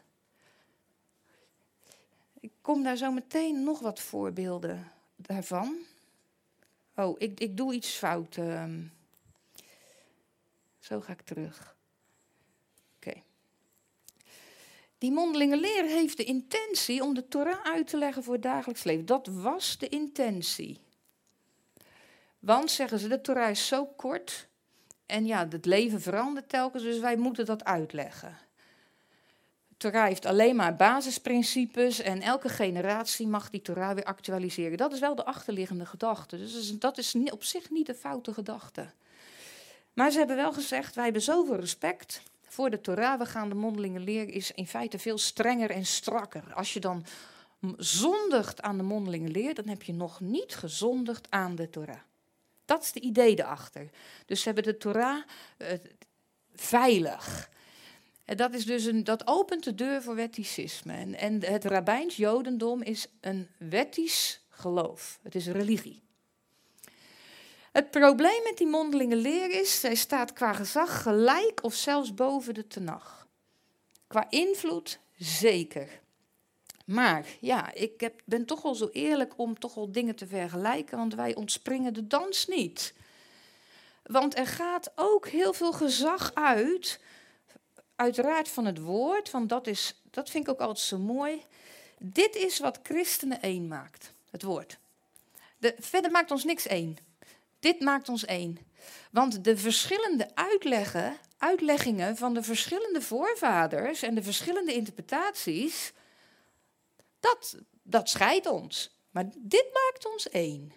Ik kom daar zo meteen nog wat voorbeelden daarvan. Oh, ik, ik doe iets fout. Um. Zo ga ik terug. Oké. Okay. Die mondelinge leer heeft de intentie om de Torah uit te leggen voor het dagelijks leven. Dat was de intentie. Want, zeggen ze, de Torah is zo kort. En ja, het leven verandert telkens, dus wij moeten dat uitleggen. De Torah heeft alleen maar basisprincipes en elke generatie mag die Torah weer actualiseren. Dat is wel de achterliggende gedachte. Dus dat is op zich niet een foute gedachte. Maar ze hebben wel gezegd, wij hebben zoveel respect voor de Torah. We gaan de mondelinge leer is in feite veel strenger en strakker. Als je dan zondigt aan de mondelinge leer, dan heb je nog niet gezondigd aan de Torah. Dat is de idee erachter. Dus ze hebben de Torah uh, veilig. En dat, is dus een, dat opent de deur voor wetticisme. En, en het rabbijns jodendom is een wettisch geloof. Het is religie. Het probleem met die mondelinge leer is, zij staat qua gezag gelijk of zelfs boven de Tenach. Qua invloed zeker. Maar ja, ik heb, ben toch wel zo eerlijk om toch wel dingen te vergelijken, want wij ontspringen de dans niet. Want er gaat ook heel veel gezag uit, uiteraard van het woord, want dat, is, dat vind ik ook altijd zo mooi. Dit is wat christenen één maakt, het woord. De, verder maakt ons niks één. Dit maakt ons één. Want de verschillende uitleggen, uitleggingen van de verschillende voorvaders en de verschillende interpretaties, dat, dat scheidt ons. Maar dit maakt ons één.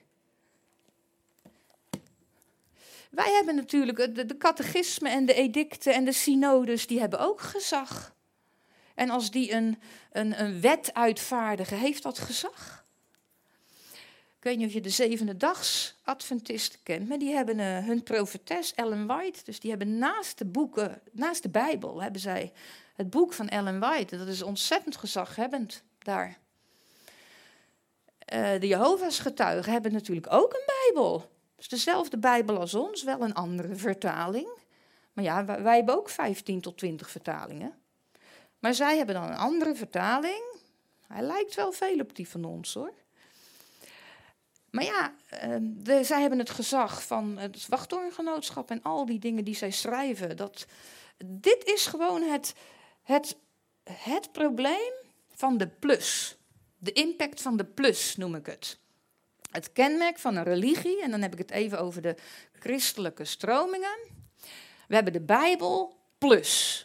Wij hebben natuurlijk de, de catechisme en de edicten en de synodes, die hebben ook gezag. En als die een, een, een wet uitvaardigen, heeft dat gezag. Ik weet niet of je de zevende dags Adventisten kent, maar die hebben uh, hun profetes Ellen White, dus die hebben naast de boeken, naast de Bijbel, hebben zij het boek van Ellen White. Dat is ontzettend gezaghebbend daar. Uh, de Jehovah's getuigen hebben natuurlijk ook een Bijbel. Het is dezelfde Bijbel als ons, wel een andere vertaling. Maar ja, wij, wij hebben ook vijftien tot twintig vertalingen. Maar zij hebben dan een andere vertaling. Hij lijkt wel veel op die van ons, hoor. Maar ja, de, zij hebben het gezag van het Wachttoorngenootschap en al die dingen die zij schrijven. Dat, dit is gewoon het, het, het probleem van de plus. De impact van de plus noem ik het. Het kenmerk van een religie, en dan heb ik het even over de christelijke stromingen. We hebben de Bijbel plus.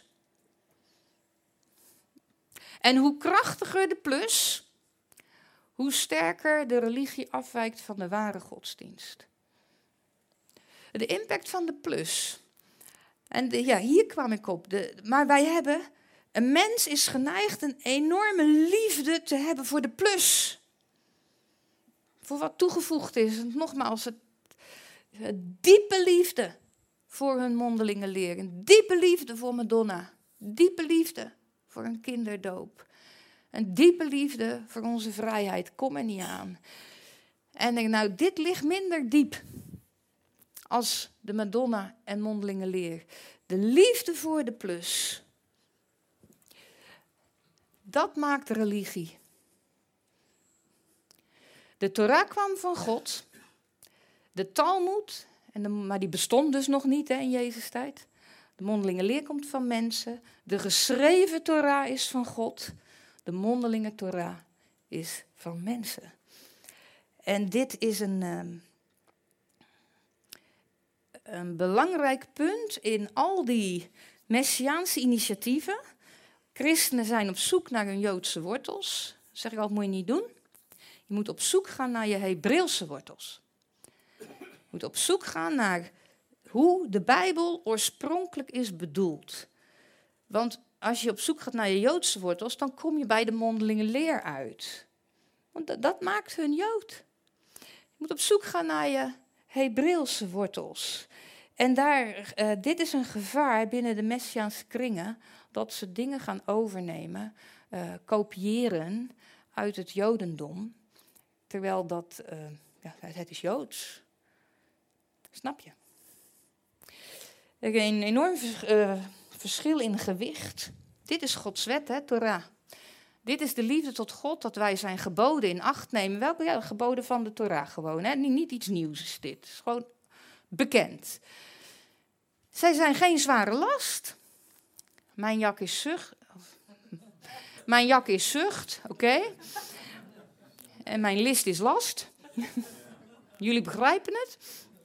En hoe krachtiger de plus, hoe sterker de religie afwijkt van de ware godsdienst. De impact van de plus. En de, ja, hier kwam ik op. De, maar wij hebben, een mens is geneigd een enorme liefde te hebben voor de plus. Voor wat toegevoegd is. En nogmaals, het, het diepe liefde voor hun mondelinge leer. Een diepe liefde voor Madonna. Diepe liefde voor een kinderdoop. Een diepe liefde voor onze vrijheid, kom er niet aan. En denk, nou, dit ligt minder diep als de Madonna en mondelinge leer. De liefde voor de plus. Dat maakt religie. De Torah kwam van God. De Talmud, en de, maar die bestond dus nog niet, hè, in Jezus' tijd. De mondelinge leer komt van mensen. De geschreven Torah is van God. De mondelinge Torah is van mensen. En dit is een, um, een belangrijk punt in al die messiaanse initiatieven. Christenen zijn op zoek naar hun Joodse wortels. Dat zeg ik altijd, moet je niet doen. Je moet op zoek gaan naar je Hebreeuwse wortels. Je moet op zoek gaan naar hoe de Bijbel oorspronkelijk is bedoeld. Want als je op zoek gaat naar je Joodse wortels, dan kom je bij de mondelinge leer uit. Want dat, dat maakt hun Jood. Je moet op zoek gaan naar je Hebreeuwse wortels. En daar, uh, dit is een gevaar binnen de Messiaanse kringen, dat ze dingen gaan overnemen, uh, kopiëren uit het Jodendom, terwijl dat, uh, ja, het is Joods. Snap je? Er is een enorm uh, verschil in gewicht. Dit is Gods wet, hè, Torah. Dit is de liefde tot God, dat wij zijn geboden in acht nemen. Welke? Ja, de geboden van de Torah gewoon. Hè? Niet, niet iets nieuws is dit. Het is gewoon bekend. Zij zijn geen zware last. Mijn jak is zucht. Mijn jak is zucht, oké. Okay. En mijn list is last. Jullie begrijpen het.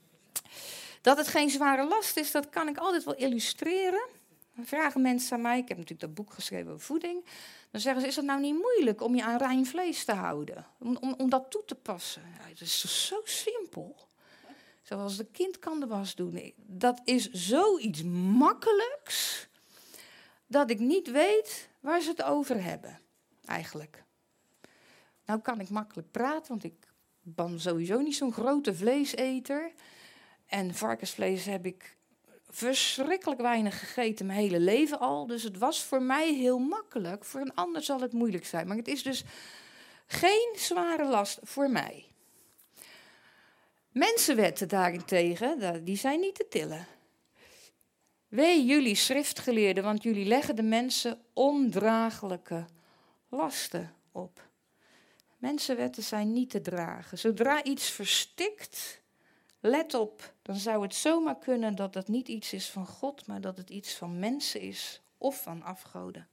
Dat het geen zware last is, dat kan ik altijd wel illustreren. Dan vragen mensen aan mij, ik heb natuurlijk dat boek geschreven over voeding. Dan zeggen ze, is het nou niet moeilijk om je aan rein vlees te houden? Om, om, om dat toe te passen? Ja, het is zo simpel. Zoals de kind kan de was doen. Dat is zoiets makkelijks, dat ik niet weet waar ze het over hebben, eigenlijk. Nou kan ik makkelijk praten, want ik ben sowieso niet zo'n grote vleeseter. En varkensvlees heb ik verschrikkelijk weinig gegeten mijn hele leven al. Dus het was voor mij heel makkelijk. Voor een ander zal het moeilijk zijn. Maar het is dus geen zware last voor mij. Mensenwetten daarentegen, die zijn niet te tillen. Wee jullie schriftgeleerden, want jullie leggen de mensen ondraaglijke lasten op. Mensenwetten zijn niet te dragen. Zodra iets verstikt, let op, dan zou het zomaar kunnen dat het niet iets is van God, maar dat het iets van mensen is of van afgoden.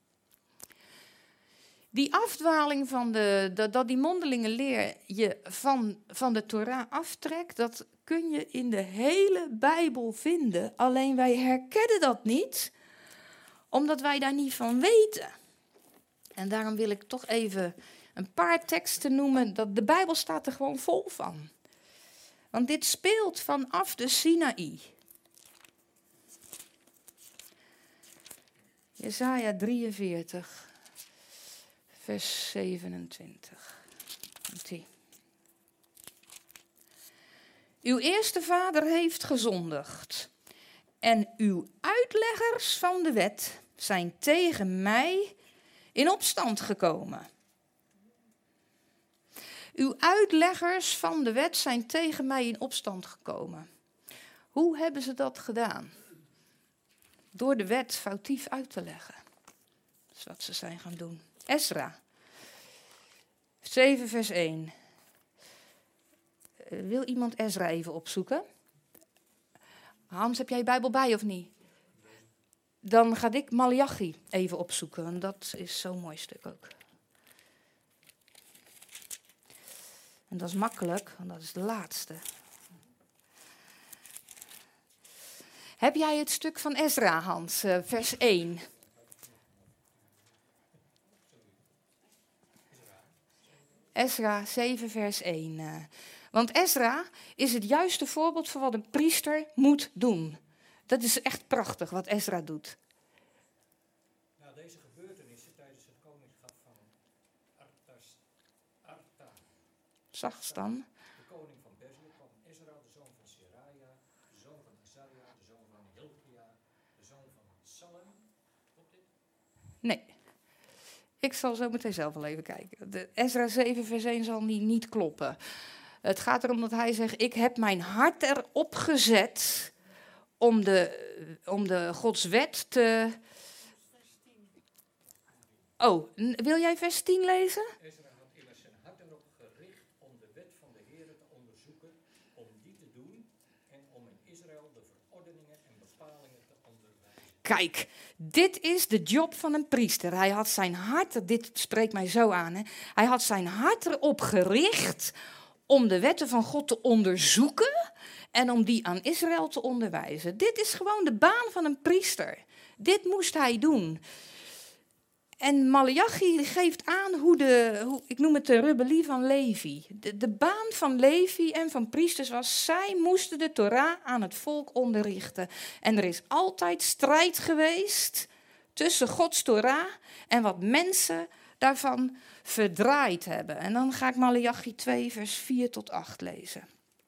Die afdwaling van de, dat, dat die mondelinge leer je van, van de Torah aftrekt, dat kun je in de hele Bijbel vinden. Alleen wij herkennen dat niet, omdat wij daar niet van weten. En daarom wil ik toch even een paar teksten noemen. Dat de Bijbel staat er gewoon vol van. Want dit speelt vanaf de Sinaï. Jesaja drieënveertig. Vers zevenentwintig. Komt-ie. Uw eerste vader heeft gezondigd. En uw uitleggers van de wet zijn tegen mij in opstand gekomen. Uw uitleggers van de wet zijn tegen mij in opstand gekomen. Hoe hebben ze dat gedaan? Door de wet foutief uit te leggen. Dat is wat ze zijn gaan doen. Esra, zeven vers één. Uh, wil iemand Esra even opzoeken? Hans, heb jij je Bijbel bij of niet? Dan ga ik Maleachi even opzoeken, want dat is zo'n mooi stuk ook. En dat is makkelijk, want dat is de laatste. Heb jij het stuk van Esra, Hans, uh, vers één? Esra zeven vers één. Uh. Want Esra is het juiste voorbeeld van wat een priester moet doen. Dat is echt prachtig wat Esra doet. Nou, deze gebeurtenissen tijdens het koningschap van Artas, Arta, Zagstan. de koning van Perzië, kwam Esra, de zoon van Seraja, de zoon van Azaria, de zoon van Hilkia, de zoon van Salem. Klopt dit? Nee. Ik zal zo meteen zelf wel even kijken. De Esra zeven vers één zal niet, niet kloppen. Het gaat erom dat hij zegt, ik heb mijn hart erop gezet om de, om de Gods wet te... Oh, wil jij vers tien lezen? Esra had immers zijn hart erop gericht om de wet van de Heere te onderzoeken, om die te doen en om in Israël de verordeningen en bepalingen te onderwijzen. Kijk, dit is de job van een priester. Hij had zijn hart, dit spreekt mij zo aan, hè? Hij had zijn hart erop gericht om de wetten van God te onderzoeken en om die aan Israël te onderwijzen. Dit is gewoon de baan van een priester. Dit moest hij doen. En Maleachi geeft aan hoe de, hoe, ik noem het de rebellie van Levi. De, de baan van Levi en van priesters was, zij moesten de Torah aan het volk onderrichten. En er is altijd strijd geweest tussen Gods Torah en wat mensen daarvan verdraaid hebben. En dan ga ik Maleachi twee vers vier tot acht lezen.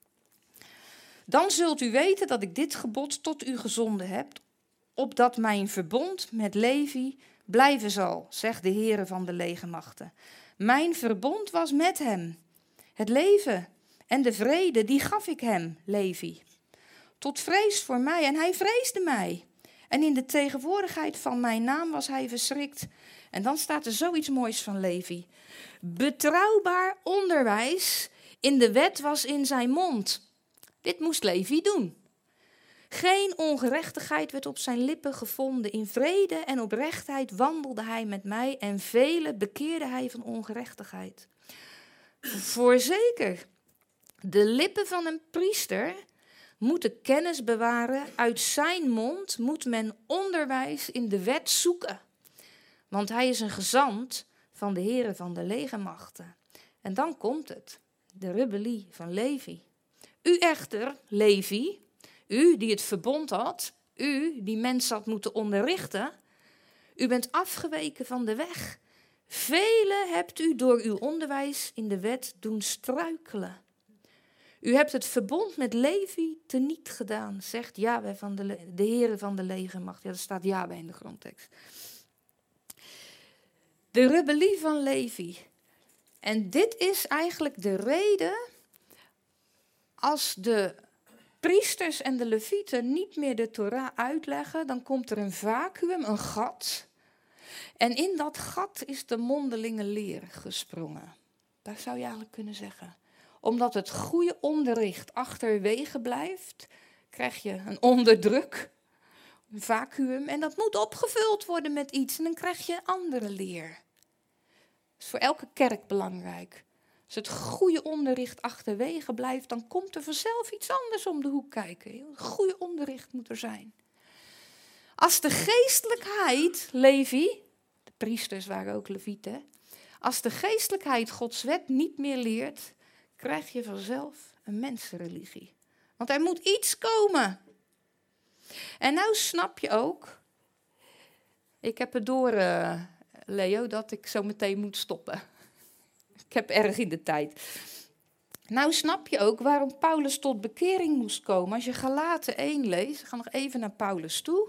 Dan zult u weten dat ik dit gebod tot u gezonden heb, opdat mijn verbond met Levi blijven zal, zegt de Heere van de legermachten. Mijn verbond was met hem. Het leven en de vrede, die gaf ik hem, Levi. Tot vrees voor mij, en hij vreesde mij. En in de tegenwoordigheid van mijn naam was hij verschrikt. En dan staat er zoiets moois van Levi. Betrouwbaar onderwijs in de wet was in zijn mond. Dit moest Levi doen. Geen ongerechtigheid werd op zijn lippen gevonden. In vrede en oprechtheid wandelde hij met mij en velen bekeerde hij van ongerechtigheid. Voorzeker, de lippen van een priester moeten kennis bewaren. Uit zijn mond moet men onderwijs in de wet zoeken. Want hij is een gezant van de Heere van de legermachten. En dan komt het, de rebellie van Levi. U echter, Levi, u die het verbond had, u die mensen had moeten onderrichten, u bent afgeweken van de weg. Velen hebt u door uw onderwijs in de wet doen struikelen. U hebt het verbond met Levi teniet gedaan, zegt Yahweh van de, le- de Heere van de legermacht. Ja, er staat Yahweh in de grondtekst. De rebellie van Levi. En dit is eigenlijk de reden, als de priesters en de levieten niet meer de Torah uitleggen, dan komt er een vacuüm, een gat. En in dat gat is de mondelinge leer gesprongen. Dat zou je eigenlijk kunnen zeggen. Omdat het goede onderricht achterwege blijft, krijg je een onderdruk, een vacuüm. En dat moet opgevuld worden met iets. En dan krijg je andere leer. Dat is voor elke kerk belangrijk. Als het goede onderricht achterwege blijft, dan komt er vanzelf iets anders om de hoek kijken. Goede onderricht moet er zijn. Als de geestelijkheid, Levi, de priesters waren ook levieten, als de geestelijkheid Gods wet niet meer leert, krijg je vanzelf een mensenreligie. Want er moet iets komen. En nou snap je ook, ik heb het door, uh, Leo, dat ik zo meteen moet stoppen. Ik heb erg in de tijd. Nou snap je ook waarom Paulus tot bekering moest komen. Als je Galaten één leest, ik ga nog even naar Paulus toe.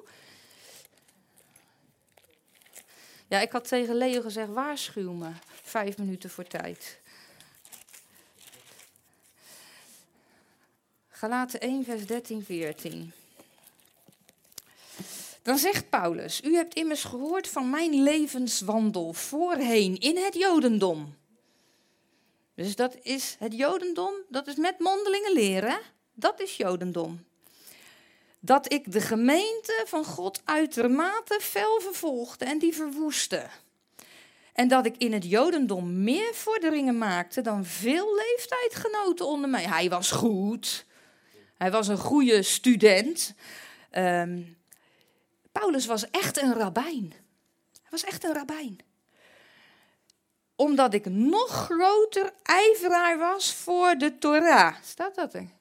Ja, ik had tegen Leo gezegd, waarschuw me, vijf minuten voor tijd. Galaten één, vers dertien, veertien. Dan zegt Paulus, u hebt immers gehoord van mijn levenswandel voorheen in het Jodendom. Dus dat is het Jodendom, dat is met mondelinge leren, dat is Jodendom. Dat ik de gemeente van God uitermate fel vervolgde en die verwoestte. En dat ik in het Jodendom meer vorderingen maakte dan veel leeftijdgenoten onder mij. Hij was goed, hij was een goede student. Um, Paulus was echt een rabbijn. Hij was echt een rabbijn. Omdat ik nog groter ijveraar was voor de Torah. Staat dat er?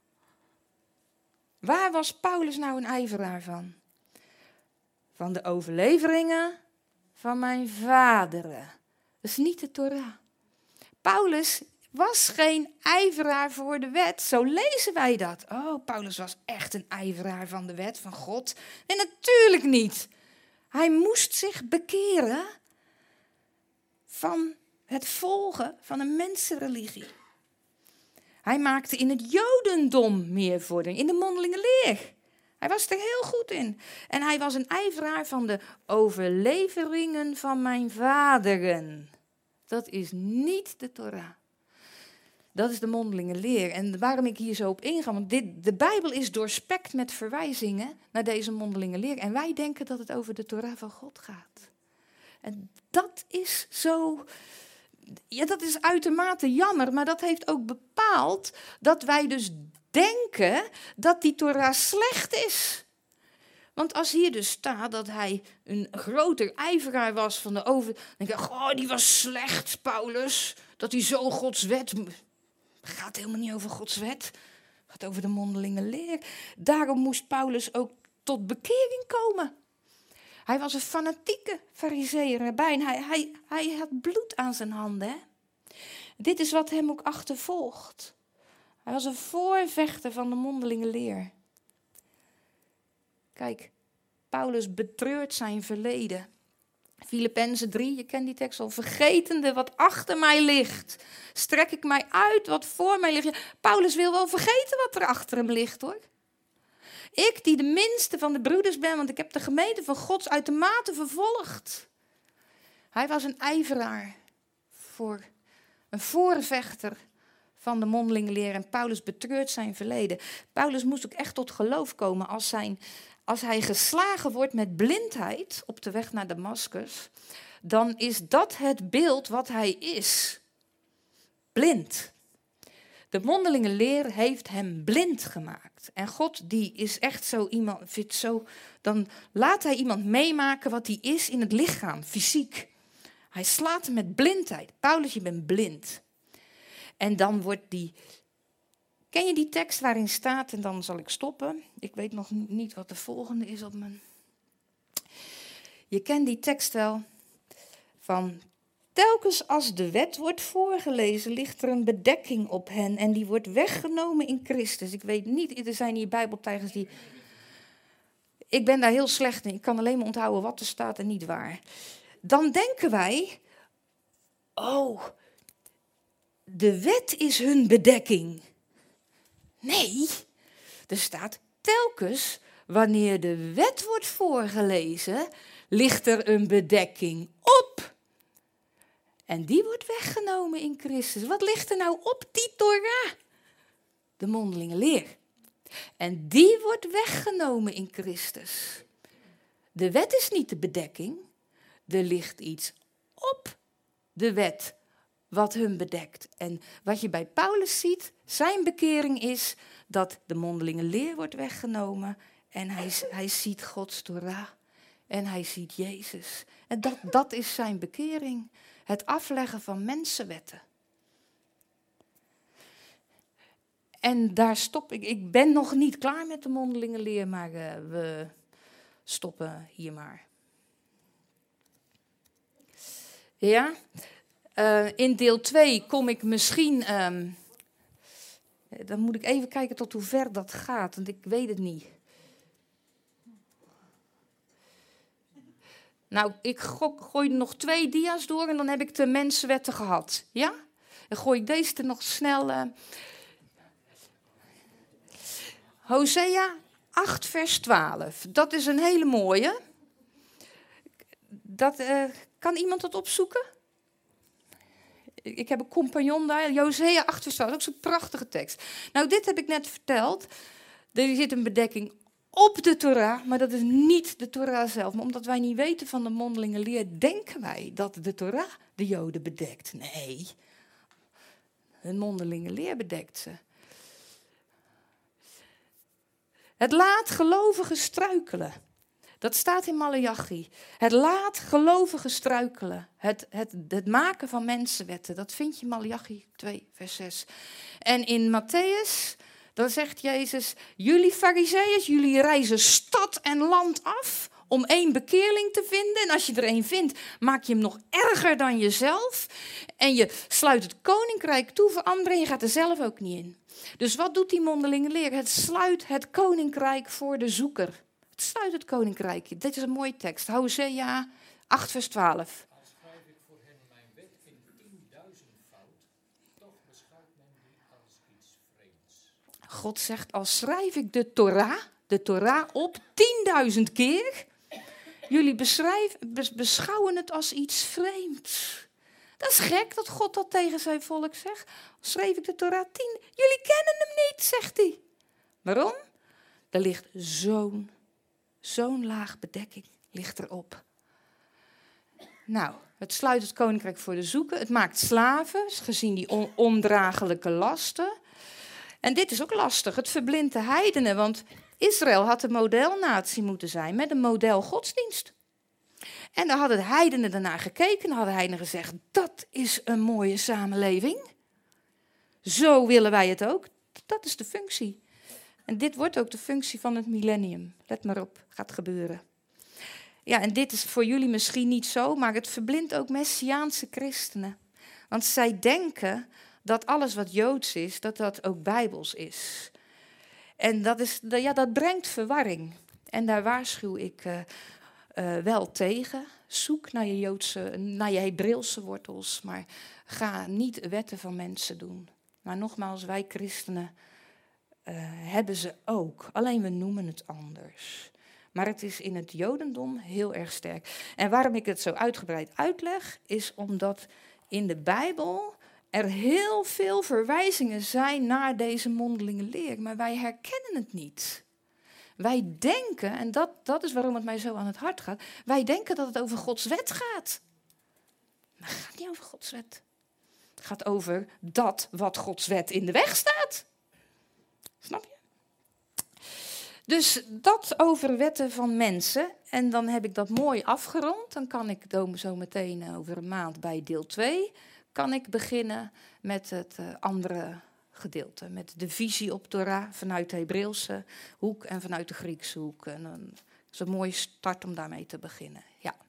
Waar was Paulus nou een ijveraar van? Van de overleveringen van mijn vaderen. Dat is niet de Torah. Paulus was geen ijveraar voor de wet. Zo lezen wij dat. Oh, Paulus was echt een ijveraar van de wet van God. Nee, natuurlijk niet. Hij moest zich bekeren van het volgen van een mensenreligie. Hij maakte in het Jodendom meer vordering, in de mondelinge leer. Hij was er heel goed in. En hij was een ijveraar van de overleveringen van mijn vaderen. Dat is niet de Torah. Dat is de mondelinge leer. En waarom ik hier zo op inga, want dit, de Bijbel is doorspekt met verwijzingen naar deze mondelinge leer. En wij denken dat het over de Torah van God gaat. En dat is zo, ja, dat is uitermate jammer, maar dat heeft ook bepaald dat wij dus denken dat die Torah slecht is. Want als hier dus staat dat hij een groter ijveraar was van de over, dan denk ik, oh, die was slecht, Paulus, dat hij zo Gods wet, het gaat helemaal niet over Gods wet, het gaat over de mondelinge leer. Daarom moest Paulus ook tot bekering komen. Hij was een fanatieke farizeeër, rabbijn. Hij, hij, hij had bloed aan zijn handen. Hè? Dit is wat hem ook achtervolgt. Hij was een voorvechter van de mondelinge leer. Kijk, Paulus betreurt zijn verleden. Filippenzen drie, je kent die tekst al. Vergetende wat achter mij ligt, strek ik mij uit wat voor mij ligt. Paulus wil wel vergeten wat er achter hem ligt, hoor. Ik die de minste van de broeders ben, want ik heb de gemeente van Gods uitermate vervolgd. Hij was een ijveraar voor een voorvechter van de mondelinge leer. En Paulus betreurt zijn verleden. Paulus moest ook echt tot geloof komen als, zijn, als hij geslagen wordt met blindheid op de weg naar Damascus. Dan is dat het beeld wat hij is. Blind. De mondelinge leer heeft hem blind gemaakt. En God die is echt zo iemand, vindt zo, dan laat hij iemand meemaken wat hij is in het lichaam, fysiek. Hij slaat hem met blindheid. Paulus, je bent blind. En dan wordt die, ken je die tekst waarin staat, en dan zal ik stoppen. Ik weet nog niet wat de volgende is op mijn... Je kent die tekst wel van... Telkens als de wet wordt voorgelezen, ligt er een bedekking op hen en die wordt weggenomen in Christus. Ik weet niet, er zijn hier bijbeltijgers die... Ik ben daar heel slecht in, ik kan alleen maar onthouden wat er staat en niet waar. Dan denken wij, oh, de wet is hun bedekking. Nee, er staat telkens wanneer de wet wordt voorgelezen, ligt er een bedekking op. En die wordt weggenomen in Christus. Wat ligt er nou op die Torah? De mondelinge leer. En die wordt weggenomen in Christus. De wet is niet de bedekking. Er ligt iets op de wet wat hun bedekt. En wat je bij Paulus ziet, zijn bekering is dat de mondelinge leer wordt weggenomen. En hij, hij ziet Gods Torah. En hij ziet Jezus. En dat, dat is zijn bekering. Het afleggen van mensenwetten. En daar stop ik. Ik ben nog niet klaar met de mondelinge leer, maar uh, we stoppen hier maar. Ja, uh, in deel twee kom ik misschien... Um, dan moet ik even kijken tot hoe ver dat gaat, want ik weet het niet. Nou, ik go- gooi er nog twee dia's door en dan heb ik de mensenwetten gehad. Ja? Dan gooi ik deze er nog snel... Uh, Hosea acht vers twaalf. Dat is een hele mooie. Dat, uh, kan iemand dat opzoeken? Ik heb een compagnon daar. Hosea acht vers twaalf. Dat is ook zo'n prachtige tekst. Nou, dit heb ik net verteld. Er zit een bedekking op de Torah, maar dat is niet de Torah zelf. Maar omdat wij niet weten van de mondelinge leer, denken wij dat de Torah de Joden bedekt. Nee, hun mondelinge leer bedekt ze. Het laat gelovigen struikelen. Dat staat in Maleachi. Het laat gelovigen struikelen. Het, het, het maken van mensenwetten. Dat vind je in Maleachi twee vers zes. En in Matthäus, dan zegt Jezus... Jullie Farizeeërs, jullie reizen stad en land af om één bekeerling te vinden. En als je er één vindt, maak je hem nog erger dan jezelf. En je sluit het koninkrijk toe voor anderen en je gaat er zelf ook niet in. Dus wat doet die mondelinge leer? Het sluit het koninkrijk voor de zoeker. Het sluit het koninkrijk. Dit is een mooie tekst. Hosea acht vers twaalf. Al schrijf ik voor hen mijn wet in tienduizendvoud, toch beschouwt men die als iets vreemds. God zegt, al schrijf ik de Torah, de Torah op tienduizend keer. Jullie beschouwen het als iets vreemds. Dat is gek dat God dat tegen zijn volk zegt. Schreef ik de Torah tien. Jullie kennen hem niet, zegt hij. Waarom? Er ligt zo'n, zo'n laag bedekking ligt erop. Nou, het sluit het koninkrijk voor de zoeken. Het maakt slaven, gezien die on- ondraaglijke lasten. En dit is ook lastig. Het verblindt de heidenen, want Israël had een modelnatie moeten zijn met een model godsdienst. En dan hadden de heidenen daarnaar gekeken en hadden heidenen gezegd, dat is een mooie samenleving. Zo willen wij het ook. Dat is de functie. En dit wordt ook de functie van het millennium. Let maar op, gaat gebeuren. Ja, en dit is voor jullie misschien niet zo, maar het verblindt ook Messiaanse christenen. Want zij denken dat alles wat Joods is, dat dat ook Bijbels is. En dat, is, ja, dat brengt verwarring. En daar waarschuw ik uh, uh, wel tegen. Zoek naar je Joodse, naar je Hebreeuwse wortels, maar ga niet wetten van mensen doen. Maar nogmaals, wij christenen uh, hebben ze ook. Alleen we noemen het anders. Maar het is in het Jodendom heel erg sterk. En waarom ik het zo uitgebreid uitleg, is omdat in de Bijbel er heel veel verwijzingen zijn naar deze mondelinge leer. Maar wij herkennen het niet. Wij denken, en dat, dat is waarom het mij zo aan het hart gaat, wij denken dat het over Gods wet gaat. Maar het gaat niet over Gods wet. Het gaat over dat wat Gods wet in de weg staat. Snap je? Dus dat over wetten van mensen. En dan heb ik dat mooi afgerond. Dan kan ik zo meteen over een maand bij deel twee... kan ik beginnen met het uh, andere gedeelte. Met de visie op Torah vanuit de Hebreeuwse hoek en vanuit de Griekse hoek. En dan is een mooie start om daarmee te beginnen. Ja.